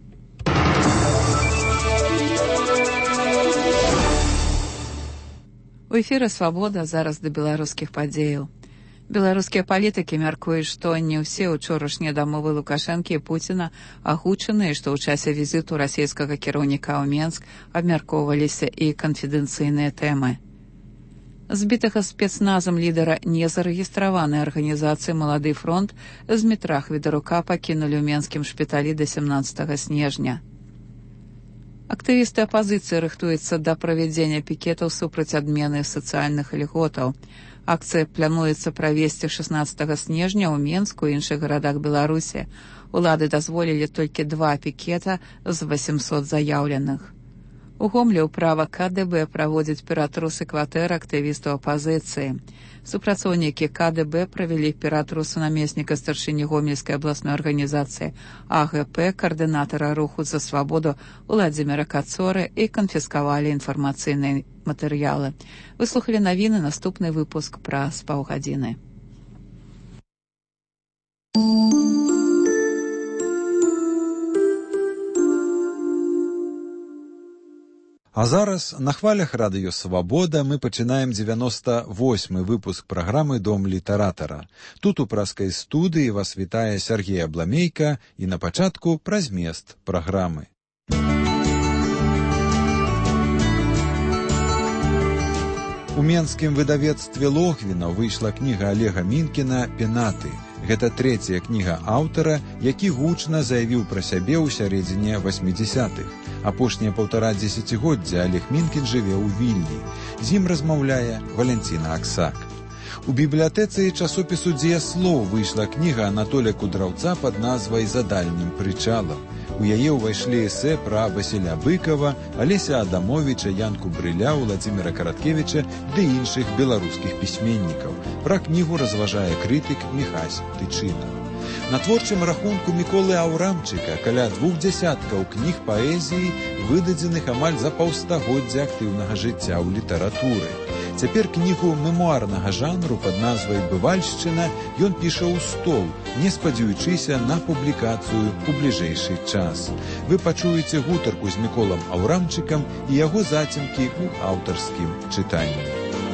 У эфіры «Свабода», зараз да беларускіх падзеяў. Беларускія палітыкі мяркуюць, што не ўсе учорашнія дамовы Лукашэнкі і Пуціна агучаныя, што ў часе візіту расійскага кіраўніка ў Менск абмяркоўваліся і канфідэнцыйныя тэмы. Збітага спецназам лідара незарэгістраванай арганізацыі «Малады фронт» з метра Хведарука пакінулі ў менскім шпіталі да сямнаццатага снежня. Актывісты апазіцыі рыхтуюцца да правядзення пікетаў супраць адмены сацыяльных льготаў. Акцыя плануецца правесці шаснаццатага снежня ў Менску і іншых гарадах Беларусі. Улады дазволілі толькі два пікета з васьмісот заяўленых. У Гомлі ўправа ка дэ бэ праводзіць ператрусы кватэр актывістаў апазіцыі. Супрацоўнікі ка дэ бэ правялі ператрусу намесніка старшыні Гомельскай абласной арганізацыі а гэ пэ, каардынатара руху за свабоду Уладзіміра Кацоры і канфіскавалі інфармацыйныя матэрыялы. Выслухалі навіны, наступны выпуск праз паўгадзіны. А зараз на хвалях радыё «Свабода» мы пачынаем дзевяноста восьмы выпуск праграмы «Дом літаратара». Тут у праскай студыі вас вітае Сергей Абламейка і на пачатку пра змест праграмы. У менскім выдавецтве Логвіна выйшла кніга Олега Мінкіна «Пенаты». Гэта трэцяя кніга аўтара, які гучна заявіў пра сябе ў сярэдзіне васьмідзесятых. Апошнія паўтара дзесяцігоддзя Олег Мінкін жыве ў Вільні. З ім размаўляе Валянціна Аксак. У бібліятэцы часопісу «Дзеяслоў» выйшла кніга Анатолія Кудраўца пад назвай «За дальнім прычалам». У яе ўвайшлі эсэ пра Васіля Быкова, Алеся Адамовіча, Янку Брыля, Уладзіміра Караткевіча ды іншых беларускіх пісьменнікаў. Пра кнігу разважае крытык Міхась Тычына. На творчым рахунку Міколы Аўрамчыка каля двух дзясяткаў кніг паэзіі, выдадзеных амаль за паўстагоддзя актыўнага жыцця ў літаратуры. Цяпер кнігу мемуарнага жанру пад назвай «Бывальшчына» ён піша ў стол, не спадзяючыся на публікацыю ў бліжэйшы час. Вы пачуеце гутарку з Міколам Аўрамчыкам і яго зацемкі ў аўтарскім чытанні.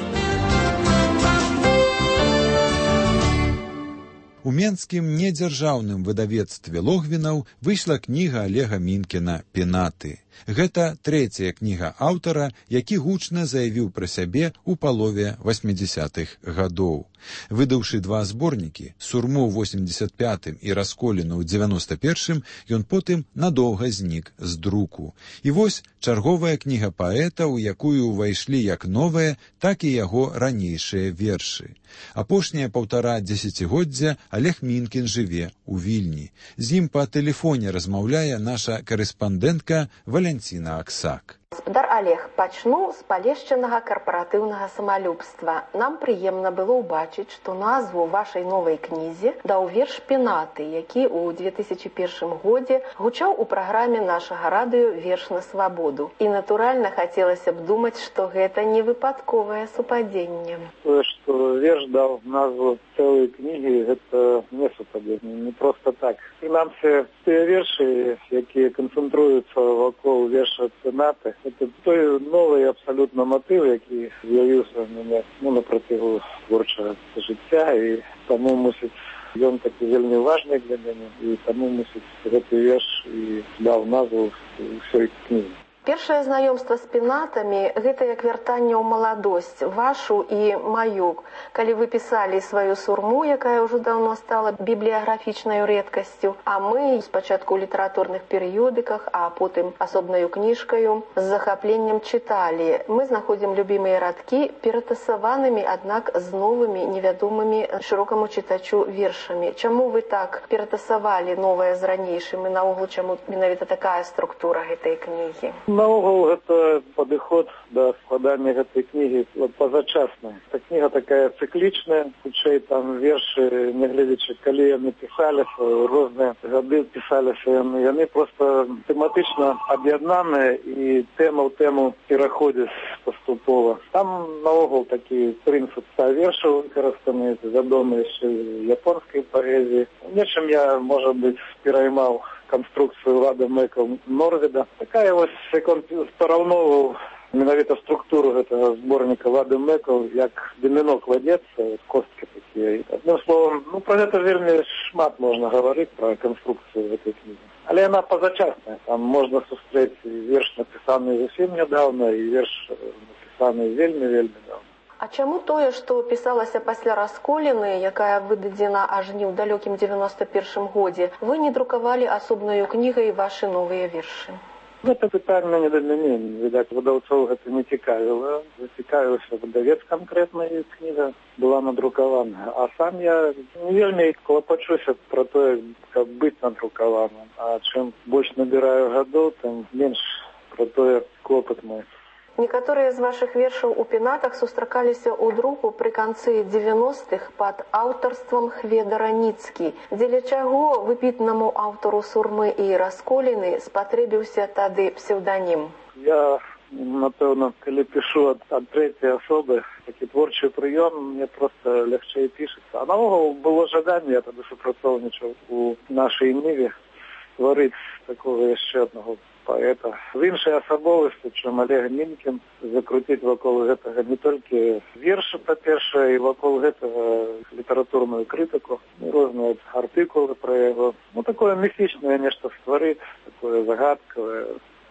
У менскім недзяржаўным выдавецтве Логвінаў выйшла кніга Алега Мінкіна «Пенаты». Гэта трэцяя кніга аўтара, які гучна заявіў пра сябе ў палове васьмідзясятых гадоў. Выдаўшы два зборнікі, «Сурму» ў восемьдесят пятым і «Расколіну» ў дзевяносто першым, ён потым надоўга знік з друку. І вось чарговая кніга паэта, у якую ўвайшлі як новыя, так і яго ранейшыя вершы. Апошняе паўтара дзесяцігоддзя Алег Мінкін жыве ў Вільні. З ім па тэлефоне размаўляе наша карэспандэнтка Валянціна Аксак. Гаспадар Олег, пачну з палешчанага карпаратыўнага самалюбства. Нам прыемна было ўбачыць, што назву вашай новай кнізе даў верш «Пенаты», які ў две тысячы першым годзе гучаў у праграме нашага радыё «Верш на свабоду». І, натуральна, хацелася б думаць, што гэта не выпадковае супадзенне. Тое, што верш даў назву цэлай кнігі, гэта не супадзенне, не проста так. Прынамсі, тыя вершы, якія канцэнтруюцца вакол верша «Пенаты», это той новый абсолютно мотив, який з'явився в мене ну, на протягу творчого життя, і тому мусить він такий вельми важний для мене, і тому мусить цей вірш і дав назву всій книги. Першае знаёмства з пенатамі – гэта як вяртанне ў маладосць, вашу і маю. Калі вы пісалі сваю сурму, якая ўжо даўно стала бібліяграфічнай рэдкасцю, а мы спачатку ў літаратурных перыёдыках, а потым асобнаю кніжкаю з захапленнем чыталі. Мы знаходзім любімыя радкі ператасаванымі, аднак з новымі, невядомымі шырокаму чытачу вершамі. Чаму вы так ператасавалі новае з ранейшым і наогул чаму менавіта такая структура гэтай кнігі? Наогул гэта падыход да складання гэтай кнігі пазачасная. Эта кніга такая цыклічная, хутчэй там вершы, нягледзячы, калі яны пісаліся, розныя гады пісаліся яны, яны проста тэматычна аб'яднаныя і тэма ў тэму пераходзяць паступова. Там наогул такі прынцып ста вершаў выкарыстаны, вядомы яшчэ японскай паэзіі. Нечым я, можа быць, пераймаў конструкцию Лада Мека Норведа. Такая вось, як он параўноваў менавіта структуру гэтага зборніка Лады Мекаў, як домино кладецца, косткі такія. Адным словом, ну, про гэта вельмі шмат можна гаварыць, про конструкцию гэтай кнігі. Але яна пазачасная. Там можна сустрэць верш, напісаны зусім нядаўна, і верш, напісаны вельмі-вельмі даўна. А чаму тое, што пісалася пасля «Расколіны», якая выдадзена аж не ў далёкім дзевяносто першым годзе, вы не друкавалі асобнаю кнігай вашы новыя вершы? Гэта пытанне не да мяне. Відаць, выдаўцоў гэта не цікавіла. Зацікавіўся выдавец канкрэтна, і кніга была надрукавана. А сам я не вельмі клапачуся пра тое, каб быць надрукаваным. А чым больш набіраю гадоў, тым менш пра тое клопат мой. Некаторыя з вашых вершаў у пенатах сустракаліся ў друку пры канцы дзевяностых пад аўтарствам Хведара Ніцкі, дзеля чаго выбітнаму аўтару «Сурмы» і «Расколіны» спатрэбіўся тады псеўданім. Я, напэўна, калі пішу ад, ад трэцяй асобы, такі творчы прыём, мне проста лягчэй пішацца. А наогул было жаданне, я тады супрацоўнічаў у нашай ніве, стварыць такога яшчэ аднаго паэта. З іншай асабовасцю, чым Алег Мінкін, закруціць вакол гэтага не толькі вершы, па-першае, і вакол гэтага літаратурную крытыку, розныя артыкулы пра яго. Ну, такое міфічнае нешта стварыць, такое загадкавае.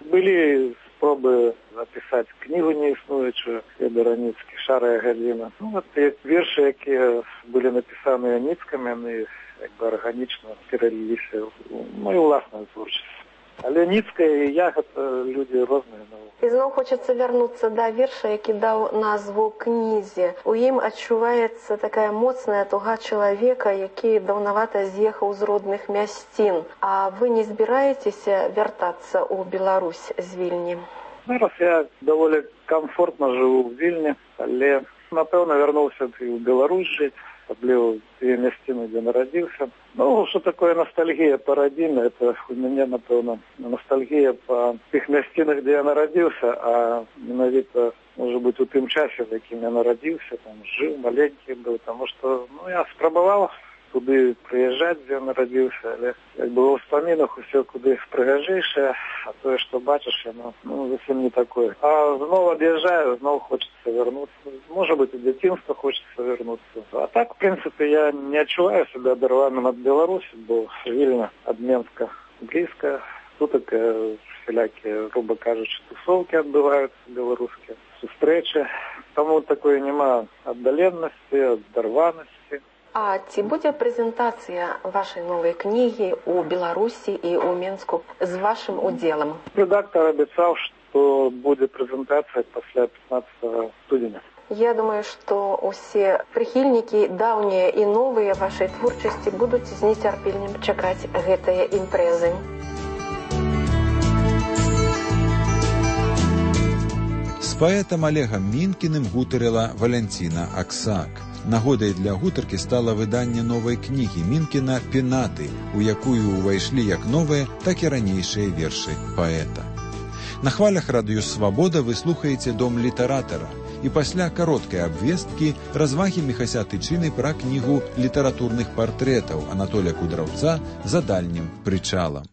Былі спробы напісаць кнігу неіснуючую Хведара Ніцкі «Шарая гадзіна». Ну, вот вершы, якія былі напісаныя Ніцкамі, яны як бы арганічна пераліліся ў мою ўласную творчасць. Але Ніцкая і я гэта людзі розныя. І зноў хочацца вярнуцца да верша, які даў назву кнізе. У ім адчуваецца такая моцная туга чалавека, які даўнавата з'ехаў з родных мясцін. А вы не збіраецеся вяртацца ў Беларусь з Вільні? Зараз я даволі камфортна жыву ў Вільні, але, напэўна, вярнуўся і ў Беларусь жыць, асабліва тыя мясціны, дзе нарадзіўся. Ну, что такое ностальгия по родине? Это у меня, напэўна, ностальгия по тых мясцінах, где я народился, а менавіта, может быть, у тым часе, в якім я народился, там, жил, маленький был, потому что, ну, я спрабавал туды прыязджаць, дзе я нарадзіўся, але як бы ў ўспамінах усё куды прыгажэйшае, а тое, што бачыш, яно, ну, зусім не такое. А зноў ад'язджаю, зноў хочется вернуться. Может быть, у дзяцінства хочется вернуться. А так, в принципе, я не адчуваю себя адарваным ад Беларусі, бо Вільня ад Менска блізка. Тут такая всялякія, грубо кажучы, тусовкі адбываюцца беларускія, сустрэчы. Таму такой няма аддаленнасці, адарванасці. А ці будзе прэзентацыя вашай новай кнігі ў Беларусі і ў Менску з вашым удзелам? Редактор абяцаў, што будзе прэзентацыя пасля пятнадцатого студзеня. Я думаю, што ўсе прыхільнікі даўнія і новыя вашай творчасці будуць з нецярпеннем чакаць гэтыя імпрэзы. З паэтам Олегам Мінкіным гутарыла Валянціна Аксак. Нагодай для гутаркі стала выданне новай кнігі Мінкіна «Пенаты», у якую ўвайшлі як новыя, так і ранейшыя вершы паэта. На хвалях радыё «Свабода» вы слухаеце «Дом літаратара», і пасля кароткай абвесткі развагі Міхася Тычыны пра кнігу літаратурных партрэтаў Анатолія Кудраўца «За дальнім прычалам».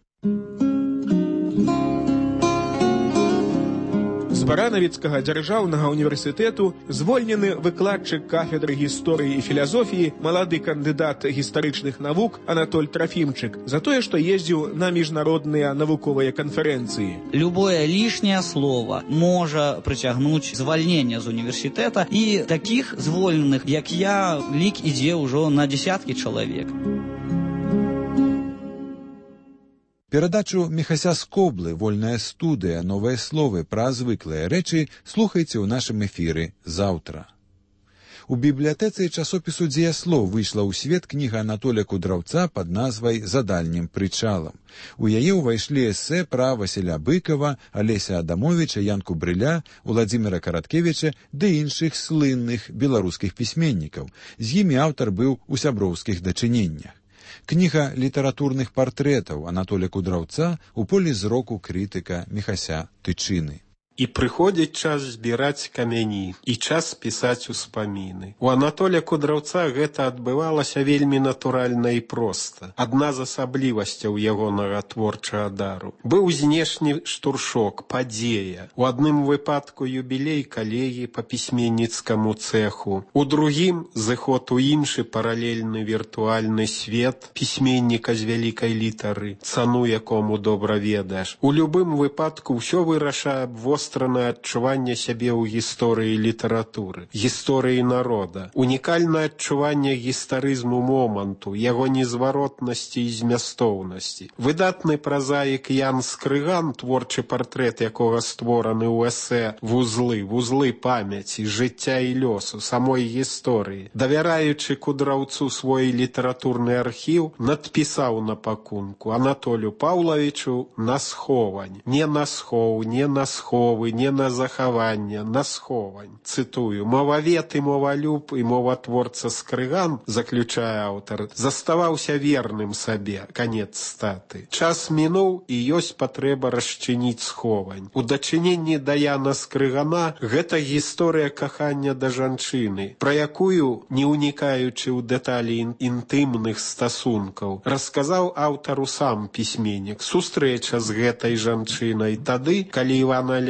З Баранавіцкага дзяржаўнага універсітэту звольнены выкладчык кафедры гісторыі і філазофіі, малады кандыдат гістарычных навук Анатоль Трафімчык за тое, што ездзіў на міжнародныя навуковыя канферэнцыі. Любое лішняе слово можа прыцягнуць звальнення з універсітэта, і такіх звольненых, як я, лік ідзе ўжо на дзесяткі чалавек. Перадачу Міхася Скоблы «Вольная студыя. Новыя словы пра звыклыя рэчы» слухайце ў нашым эфіры заўтра. У бібліятэцы часопісу «Дзеяслоў» выйшла ў свет кніга Анатолія Кудраўца пад назвай «За дальнім прычалам». У яе ўвайшлі эсэ пра Васіля Быкова, Алеся Адамовіча, Янку Брыля, Уладзіміра Караткевіча ды іншых слынных беларускіх пісьменнікаў. З імі аўтар быў у сяброўскіх дачыненнях. Кніга літаратурных партрэтаў Анатолія Кудраўца у полі зроку крытыка Міхася Тычыны. І прыходзіць час збіраць камяні, і час пісаць успаміны. У Анатолія Кудраўца гэта адбывалася вельмі натуральна і проста. Адна з асаблівасцяў ягонага творчага дару. Быў знешні штуршок, падзея. У адным выпадку юбілей калегі па пісьменніцкаму цэху. У другім зыход у іншы паралельны віртуальны свет пісьменніка з вялікай літары, цану якому добра ведаеш. У любым выпадку ўсё вырашае абвоз Востране адчуванне сябе ў гісторыі літаратуры, гісторыі народа, унікальнае адчуванне гістарызму моманту, яго незваротнасці і змястоўнасці. Выдатны празаік Ян Скрыган, творчы партрэт якога створаны ў эсэ «Вузлы», «Вузлы памяці, жыцця і лёсу, самой гісторыі», давяраючы Кудраўцу свой літаратурны архіў, надпісаў на пакунку Анатолію Паўлавічу на сховань. Не на схоў, не на схов, не на захаванне, на сховань. Цытую, «Мовавед і мовалюб і моватворца Скрыган, заключае аўтар, заставаўся верным сабе». Канец статы. Час мінуў, і ёсць патрэба расчыніць сховань. У дачыненні да Яна Скрыгана гэта гісторыя кахання да жанчыны, пра якую, не ўнікаючы ў дэталі інтымных стасункаў, расказаў аўтару сам пісьменнік. Сустрэча з гэтай жанчынай тады, калі Іван Алексеевич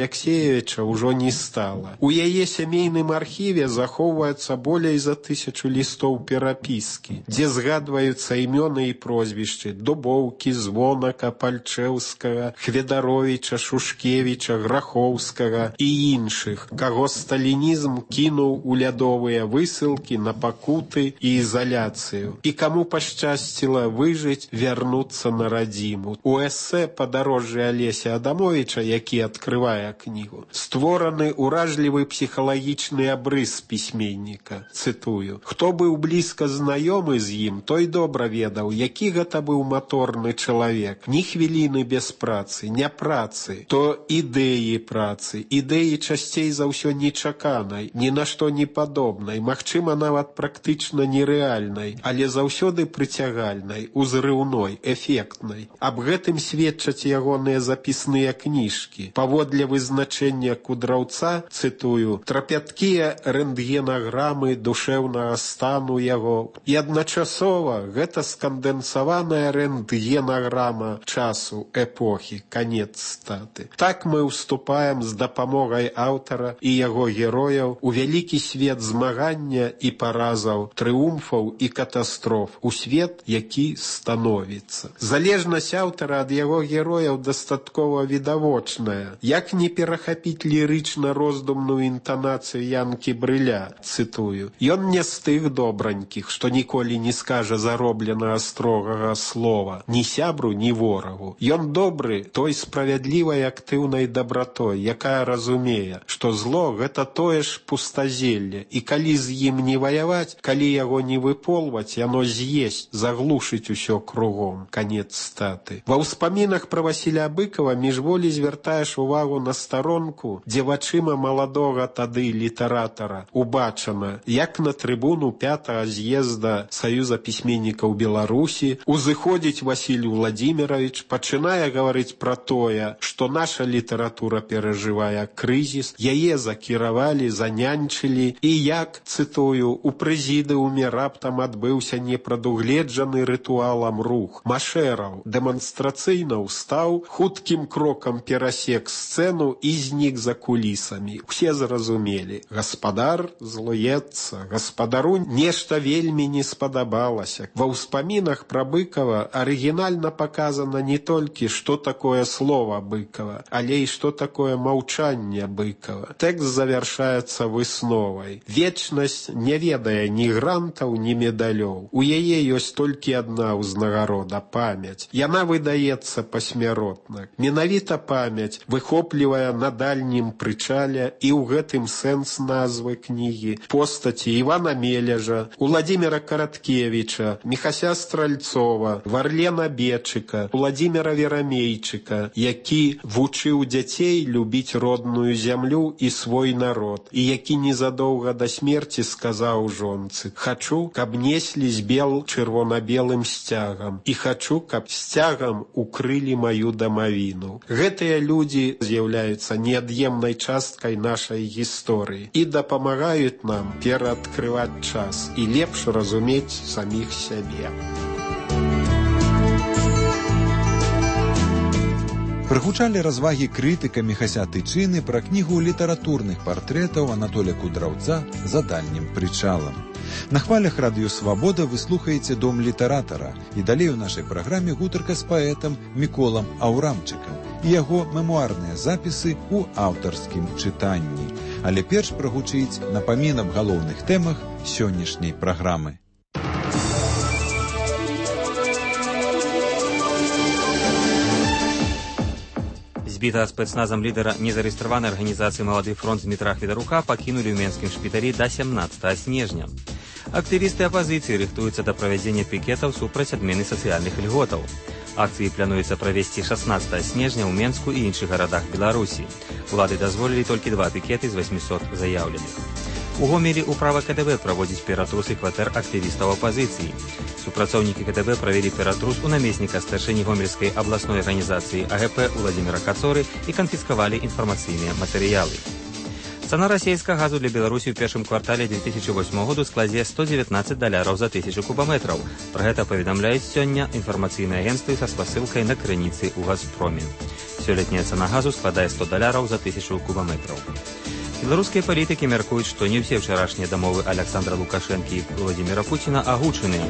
Алексеевича ўжо не стала. У яе сямейным архіве захоўваецца болей за тысячу лістоў перапіскі, дзе згадваюцца імёны і прозвішчы Дубоўкі, Звонака, Пальчэўскага, Хведаровіча, Шушкевіча, Грахоўскага і іншых, каго сталінізм кінуў у лядовыя высылкі на пакуты і ізаляцыю, і каму пашчасціла выжыць, вярнуцца на радзіму. У эсэ «Падарожжы Алеся Адамовича», які адкрывае кнігу, створаны уражлівы псіхалагічны абрыс пісьменніка. Цытую: «Хто быў блізка знаёмы з ім, той добра ведаў, які гэта быў маторны чалавек. Ні хвіліны без працы, не працы, то ідэі працы, ідэі часцей за ўсё нечаканай, ні на што не падобнай, магчыма, нават практычна нерэальнай, але заўсёды прыцягальнай, узрыўной, эфектнай. Аб гэтым сведчаць ягоныя запісныя кніжкі. Паводле вызначэння Кудраўца, цытую, трапяткія рэнтгенаграмы душэўнага стану яго, і адначасова гэта скандэнсаваная рэнтгенаграма часу, эпохі, канец статы. Так мы ўступаем з дапамогай аўтара і яго герояў у вялікі свет змагання і паразаў, трыумфаў і катастроф, у свет, які становіцца. Залежнасць аўтара ад яго герояў дастаткова відавочная. Як не перахапіць лірычна роздумную інтанацыю Янкі Брыля, цытую, «Ён не з тых добранькіх, што ніколі не скажа заробленага строгага слова, ні сябру, ні ворагу. Ён добры той справядлівай актыўнай дабратой, якая разумее, што зло – гэта тое ж пустазелле, і калі з ім не ваяваць, калі яго не выполваць, яно з'есць, заглушыць усё кругом». Канец статы. Ва ўспамінах пра Васіля Быкова міжволі звяртаеш увагу на старонку, дзе вачыма маладога тады літаратара убачана, як на трыбуну пятага з'езда Саюза пісьменнікаў Беларусі узыходзіць Васіль Владимирович, пачынае гаварыць пра тое, што наша літаратура перажывае крызіс, яе закіравалі, занянчылі, і як, цытую, у прэзідыуме раптам адбыўся непрадугледжаны рытуалам рух. Машэраў дэманстрацыйна ўстаў, хуткім крокам перасек сцэну і знік за кулісамі. Усе зразумелі. Гаспадар злуецца, гаспадару нешта вельмі не спадабалася. Ва ўспамінах пра Быкова арыгінальна паказана не толькі, што такое слова Быкова, але і што такое маўчанне Быкова. Тэкст завяршаецца высновай. Вечнасць не ведае ні грантаў, ні медалёў. У яе ёсць толькі адна ўзнагарода – памяць. Яна выдаецца пасмяротна. Менавіта памяць выхоплівае на дальнім прычале, і ў гэтым сэнс назвы кнігі, постаці Івана Мележа, Уладзіміра Караткевіча, Міхася Стральцова, Варлена Бечыка, Уладзіміра Верамейчыка, які вучыў дзяцей любіць родную зямлю і свой народ, і які незадоўга да смерці сказаў жонцы: «Хачу, каб неслі з бел чырвона-белым сцягам, і хачу, каб сцягам укрылі маю дамавіну». Гэтыя людзі з'яўляюцца неад'емнай часткай нашай гісторыі і дапамагаюць нам пераадкрываць час і лепш разумець саміх сябе. Прагучалі развагі крытыка Міхася Тычыны пра кнігу літаратурных партрэтаў Анатолія Кудраўца «За дальнім прычалам». На хвалях радыё «Свабода» вы слухаеце «Дом літаратара», і далей у нашай праграме гутарка з паэтам Міколам Аўрамчыкам і яго мемуарныя запісы ў аўтарскім чытанні. Але перш прагучыць напамін аб галоўных тэмах сённяшняй праграмы. Збітага спецназам лідара незарэгістраванай арганізацыі «Малады фронт» Дмітра Хведарука пакінулі ў менскім шпіталі да сямнаццатага снежня. Актывісты апазіцыі рыхтуюцца да правядзення пікетаў супраць адмены сацыяльных льготаў. Акцыі плануецца правесці шаснаццатага снежня ў Менску і іншых гарадах Беларусі. Улады дазволілі толькі два пікеты з васьмісот заяўленых. У Гомелі ўправа ка дэ вэ праводзіць ператрусы кватэр актывістаў апазіцыі. Супрацоўнікі ка дэ вэ правялі ператрус у намесніка старшыні Гомельскай абласной арганізацыі а гэ пэ Уладзіміра Кацоры і канфіскавалі інфармацыйныя матэрыялы. Цана расійскага газу для Беларусі ў першым квартале две тысячи восьмога году складзе сто дзевятнаццаць даляраў за тысячу кубаметраў. Пра гэта паведамляюць сёння інфармацыйныя агенцтвы са спасылкай на крыніцы ў «Газпроме». Сёлетняя цана газу складае сто даляраў за тысячу кубаметраў. Беларускія палітыкі мяркуюць, што не ўсе ўчарашнія дамовы Александра Лукашэнкі і Владзіміра Пуціна агучаныя.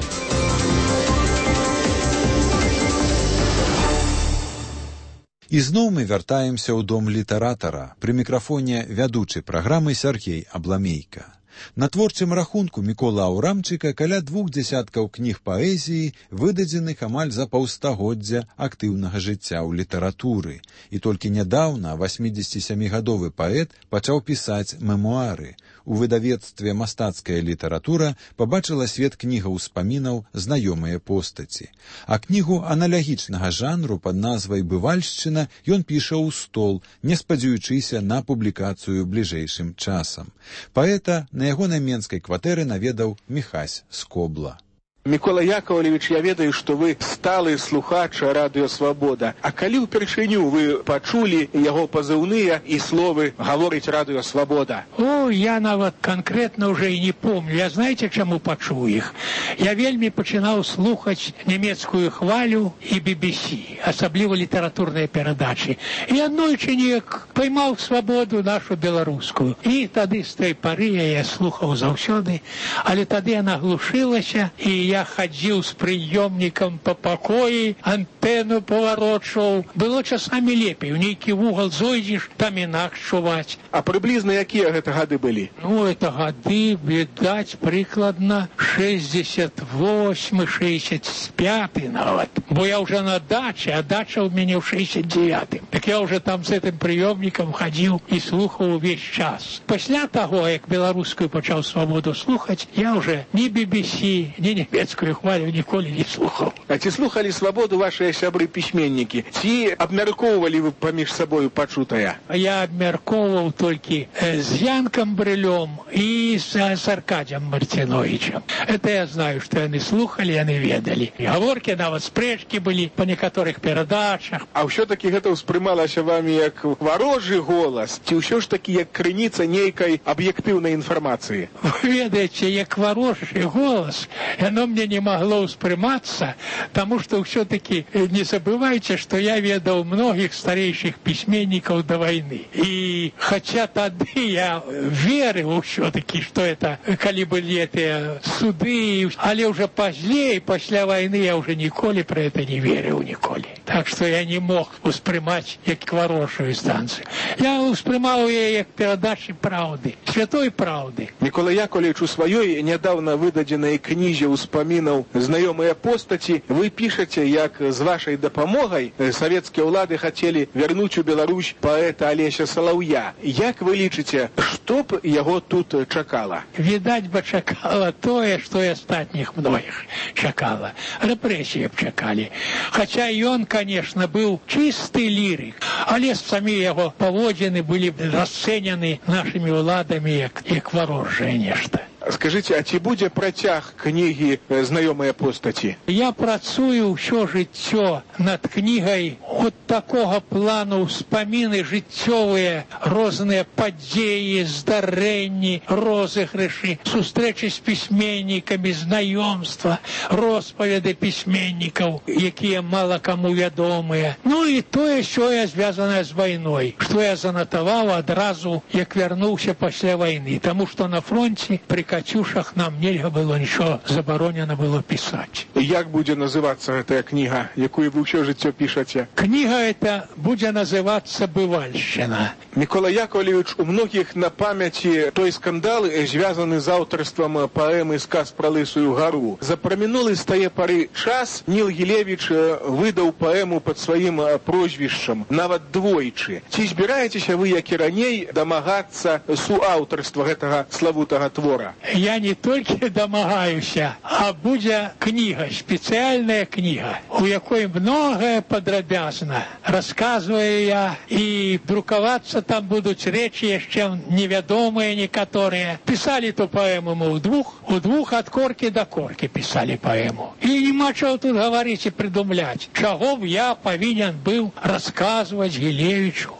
І зноў мы вяртаемся ў дом літаратара. Пры мікрафоне вядучы праграмы Сяргей Абламейка. На творчым рахунку Міколы Аўрамчыка каля двух дзясяткаў кніг паэзіі, выдадзеных амаль за паўстагоддзя актыўнага жыцця ў літаратуры. І толькі нядаўна васьмідзесятисямігадовы паэт пачаў пісаць мемуары. У выдавецтве «Мастацкая літаратура» пабачыла свет кніга ўспамінаў «Знаёмыя постаці». А кнігу аналагічнага жанру пад назвай «Бывальшчына» ён піша ў стол, не спадзяючыся на публікацыю бліжэйшым часам. Паэта на ягонай менскай кватэры наведаў Міхась Скобла. Мікола Яковлевич, я ведаю, што вы сталы слухач радыё «Свабода». А калі ўпершыню вы пачулі яго пазыўныя і словы гаворыць радыё «Свабода»? О, я нават канкрэтна ўжо і не помню. Я знаеце, чаму пачуў іх? Я вельмі пачынаў слухаць нямецкую хвалю і би би сі, асабліва літаратурныя перадачы. І аднойчы неяк поймаў «Свабоду» нашу беларускую. І тады з той пары я слухаў заўсёды, але тады яна глушылася, і я хадзіў з прыёмнікам па пакоі, антэну паварочваў. Было часамі лепей. У нейкі вугал зойдзеш, там інакш чуваць. А прыблізна якія гэта гады былі? Ну, это гады, відаць, прыкладна шэсцьдзесят восьмы шэсцьдесят пяты нават. Бо я ўжо на даче, а дача ў мяне ў шэсцьдесят девятым. Так я ўжо там з гэтым прыёмнікам хадзіў і слухаў увесь час. Пасля таго, як беларускую пачаў «Свабоду» слухаць, я ўжо ні би би сі, ні не нямецкую хвалю ніколі не слухаў. А ці слухалі «Свабоду» вашыя сябры-пісьменнікі? Ці абмяркоўвалі вы паміж сабою пачутае? Я абмяркоўваў толькі з Янкам Брылём і з Аркадзем Марціновічам. Это я знаю, што яны слухалі, яны ведалі. І гаворкі, нават спрэчкі былі па некаторых перадачах. А ўсё-такі гэта ўспрымалася вамі як варожы голас, ці ўсё ж такі як крыніца нейкай аб'ектыўнай інфармацыі? Вы ведаеце, як варожы голас, яно мне не могло успрымацца, таму што ўсё-такі не забывайце, што я ведаў многіх старейшых пісьменнікаў да вайны. І хаця тады я верыў ўсё-такі, што это, калі былі гэтыя суды, але ўжо пазней, пасля вайны я ўжо ніколі пра гэта не верыў ніколі. Так што я не мог успрымаць як варожую станцыю. Я успрымаў яе як перадачы праўды, святой праўды. Мікола Яковлевич, у сваёй нядаўна выдадзенай кнізе ўспамінаў «Знаёмыя постаці» вы пішаце, як з вашай дапамогай савецкія ўлады хацелі вярнуць у Беларусь паэта Алеся Салаўя. Як вы лічыце, што б яго тут чакала? Відаць бы чакала тое, што і астатніх многіх чакала. Рэпрэсіі б чакалі. Хаця ён, конечно, быў чысты лірык, але самі яго паводзіны былі расцэнены нашымі ўладамі як, як варожае нешта. Скажите, а ці будзе працяг кнігі «Знаёмыя постаці»? Я працую ўсё жыццё над кнігай от такога плану, ўспаміны жыццёвыя, розныя падзеі, здарэнні, розыгрышы, сустрэчы з пісьменнікамі, знаёмства, роспаведы пісьменнікаў, якія мала каму вядомыя. Ну і тое, сёе звязанае з вайной, што я занатаваў адразу, як вярнуўся пасля вайны, таму што на фронце пры Кацюшах нам нельга было нічого забаронена было пісаць. Як будзе называцца гэтая кніга, якую вы ўсё жыццё пішаце? Кніга эта будзе называцца «Бывальшчына». Мікола Яковлевич, у многіх на памяці той скандал, звязаны з аўтарствам паэмы «Сказ пра лысую гару». За прамінулы з тае пары час Ніл Гілевіч выдаў паэму пад сваім прозвішчам, нават двойчы. Ці збіраецеся вы, як і раней, дамагацца суаўтарства гэтага славутага твора? Я не толькі дамагаюся, а будзе кніга, спецыяльная кніга, у якой многае падрабязна. Расказваю я, і друкавацца там будуць рэчы яшчэ невядомыя некаторыя. Пісалі ту паэму мы ўдвух, удвух ад коркі да коркі пісалі паэму. І нема чаго тут гаварыць і прыдумляць, чаго б я павінен быў расказваць Гілевічу.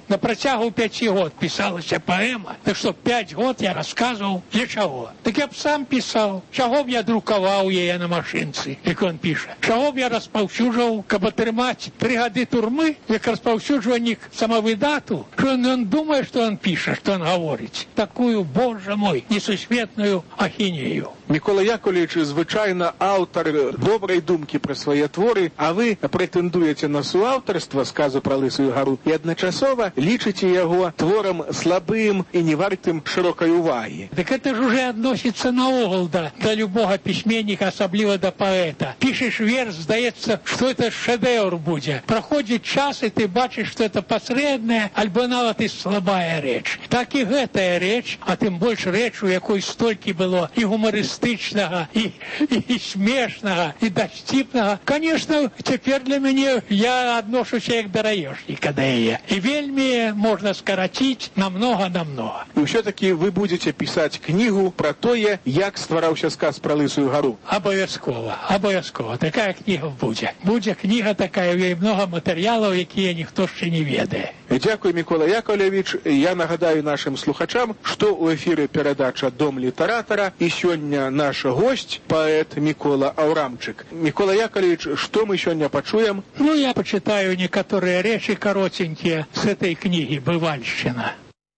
На працягу пяці год пісалася паэма, так што пяць год я расказваў для чаго. Так я б сам пісаў, чаго б я друкаваў яе на машынцы, як ён піша. Чаго б я распаўсюджваў, каб атрымаць тры гады турмы, як распаўсюджвальнік самавыдату, што ён, ён думае, што ён піша, што ён гаворыць. Такую, боже мой, несусветную ахінею. Мікола Яковлевич звычайна аўтар добрай думкі пра свае творы, а вы прэтэндуеце на суаўтарства сказу пра Лысую гару і адначасова лічыце яго творам слабым і невартым шырокай увагі. Так это ж уже адносіцца наогул да, да любога пісьменніка, асабліва да паэта. Пішеш верш, здаецца, што это шэдэўр будзе. Праходзіць час, і ты бачыш, што это пасрэдная, альбо нават і слабая рэч. Так і гэтая рэч, а тым больш рэч, у якой столькі было і гумарыстычнага, і, і, і смешнага, і дасціпнага. Конечно, цяпер для мяне я адношуся як да раёшніка да яе. І вельмі можна скараціць намнога-намнога. І ўсё-такі вы будзеце пісаць кнігу пра тое, як ствараўся сказ пра Лысую гару. Абавязкова, абавязкова. Такая кніга будзе. Будзе кніга такая, у ёй многа матэрыялаў, якія ніхто яшчэ не ведае. Дзякуй, Мікола Яковлевич. Я нагадаю нашим слухачам, што ў эфіры перадача «Дом літаратара» і сёння наш госць, паэт Мікола Аўрамчык. Мікола Яковлевич, што мы сёння пачуем? Ну, я почитаю некоторые речи коротенькие с этой книги «Бывальщина».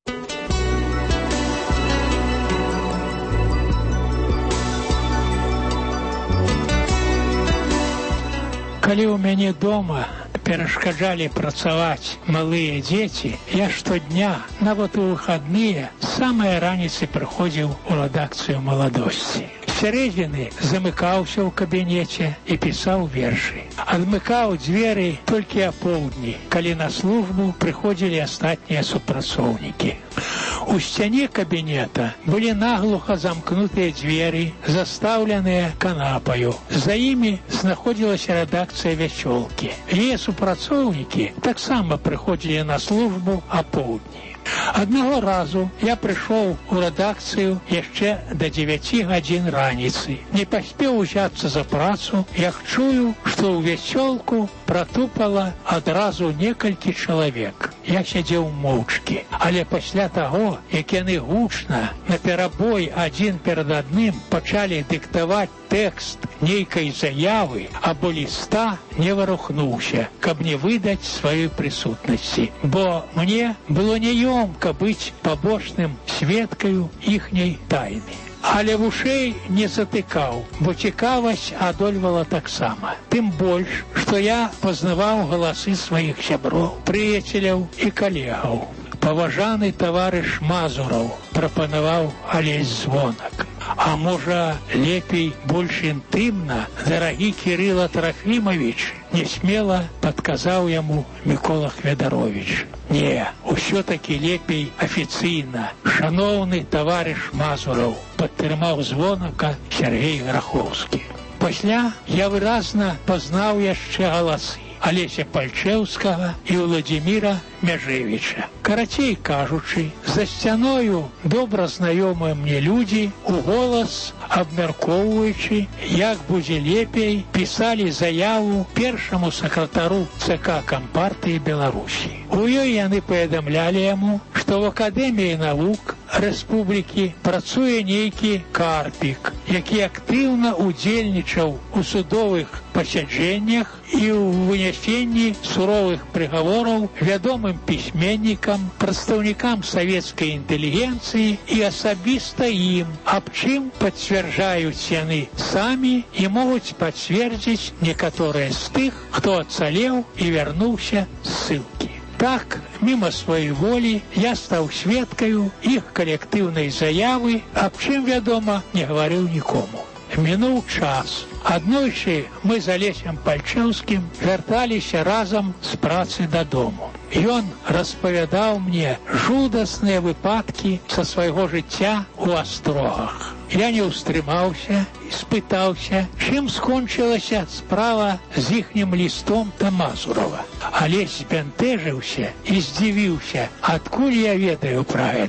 Калі у мяне дома перашкаджалі працаваць малыя дзеці, я штодня, нават у выхадныя, з самай раніцы прыходзіў у рэдакцыю «Маладосці». Сярэдзіны замыкаўся ў кабінеце і пісаў вершы. Адмыкаў дзверы толькі апоўдні, калі на службу прыходзілі астатнія супрацоўнікі. У сцяне кабінета былі наглуха замкнутыя дзверы, застаўленыя канапаю. За імі знаходзілася рэдакцыя «Вясёлкі». Яе супрацоўнікі таксама прыходзілі на службу апоўдні. Аднаго разу я прыйшоў у рэдакцыю яшчэ да дзевяці гадзін раніцы. Не паспеў узяцца за працу, як чую, што ў «Вясёлку» пратупала адразу некалькі чалавек. Я сядзеў моўчкі, але пасля таго, як яны гучна, наперабой адзін перад адным пачалі дыктаваць тэкст нейкай заявы або ліста, не варухнуўся, каб не выдаць сваёй прысутнасці, бо мне было няёмка быць пабочным сведкаю іхняй тайны. Але вушэй не затыкаў, бо цікавасць адольвала таксама. Тым больш, што я пазнаваў галасы сваіх сяброў, прыяцеляў і калегаў. Паважаны таварыш Мазураў прапанаваў Алесь Звонак. А можа, лепей, больш інтымна, дарагі Кірыла Трафімавіч, несмела падказаў яму Мікола Хведаровіч. Не, усё-такі лепей афіцыйна. Шаноўны таварыш Мазураў, падтрымаў Звонака Сергей Грахоўскі. Пасля я выразна пазнаў яшчэ галасы Алеся Пальчэўскага і Владзіміра Мяжэвіча. Карацей кажучы, за сцяною добра знаёмыя мне людзі у голас, абмяркоўваючы, як будзе лепей, пісалі заяву першаму сакратару ЦК Кампартыі Беларусі. У ёй яны паведамлялі яму, што ў Акадэміі навук рэспублікі працуе нейкі Карпік, які актыўна удзельнічаў у судовых пасяджэннях і ў вынясенні суровых прыгавораў вядомым пісьменнікам, прадстаўнікам савецкай інтэлігенцыі і асабіста ім, аб чым пацвярджаюць яны самі і могуць пацвердзіць некаторыя з тых, хто ацалеў і вярнуўся з ссылкі. Так, міма сваёй волі, я стаў сведкаю іх калектыўнай заявы, аб чым, вядома, не гаварыў нікому. Мінуў час. Аднойчы мы з Алесем Пальчэўскім вярталіся разам з працы дадому. Ён распавядаў мне жудасныя выпадкі са свайго жыцця ў Астрогах. Я не ўстрымаўся і спытаўся, чым скончылася справа з іхнім лістом да Мазурова. Алесь збянтэжыўся і здзівіўся, адкуль я ведаю пра гэта.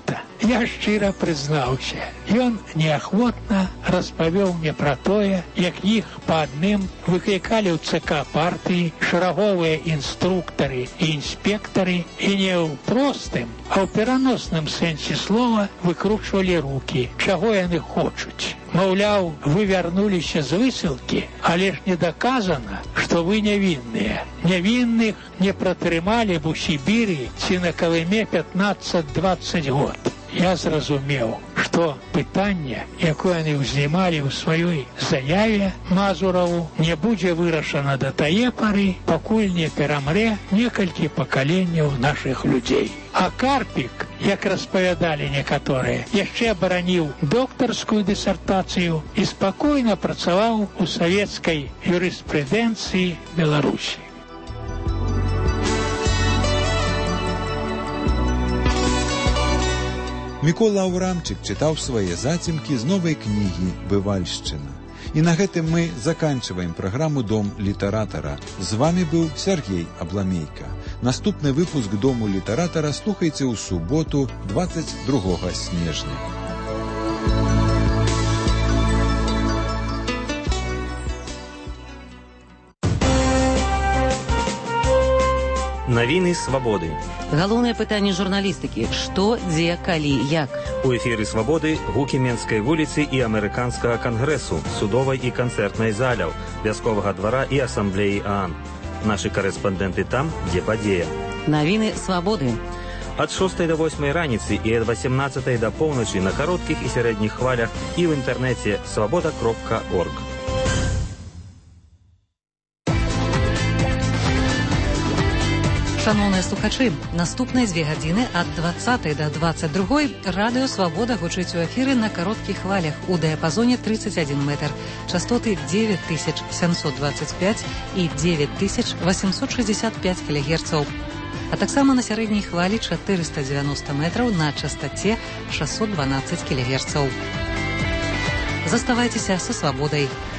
Я шчыра прызнаўся. Ён неахвотна распавёў мне пра тое, як іх па адным выклікалі ў ЦК партыі шараговыя інструктары і інспектары і не ў простым, а ў пераносным сэнсе слова выкручвалі рукі, чаго яны хочуць. Маўляў, вы вярнуліся з высылкі, але ж не даказана, што вы нявінныя. Нявінных не пратрымалі б у Сібіры ці на Калыме пятнаццаць-дваццаць год. Я зразумеў, што пытанне, якое яны ўзнімалі ў сваёй заяве Мазураву, не будзе вырашана да тае пары, пакуль не перамрэ некалькі пакаленняў нашых людзей. А Карпік, як распавядалі некаторыя, яшчэ абараніў доктарскую дысертацыю і спакойна працаваў у савецкай юрыспрудэнцыі Беларусі. Мікола Аўрамчык чытаў свае зацемкі з новай кнігі «Бывальшчына». І на гэтым мы заканчиваем праграму «Дом літаратара». З вами быў Сергей Абламейка. Наступны выпуск «Дому літаратара» слухайце ў суботу, дваццаць другога снежня. Навіны свабоды. Галоўнае пытанне журналістыкі: што, дзе, калі, як. У эфіры свабоды гукі Менскай вуліцы і амерыканскага кангрэсу, судовай і канцэртнай заляў, вясковага двара і асамблеі ААН. Нашы карэспандэнты там, дзе падзея. Навіны свабоды. Ад шостай да восьмай раніцы і ад васемнаццатай да поўначы на кароткіх і сярэдніх хвалях і ў інтэрнэце свабода кропка орг. Шановныя слухачы, наступныя дзве гадзіны ад дваццатай да дваццаць другой радыё «Свабода» гучыць у эфіры на кароткіх хвалях у дыяпазоне тридцать один метр, частоты девять тысяч семьсот двадцать пять і девять тысяч восемьсот шестьдесят пять кілогерцаў, а таксама на сярэдняй хвалі четыреста девяносто метраў на частоце шестьсот двенадцать кілогерцаў. Заставайцеся са «Свабодай».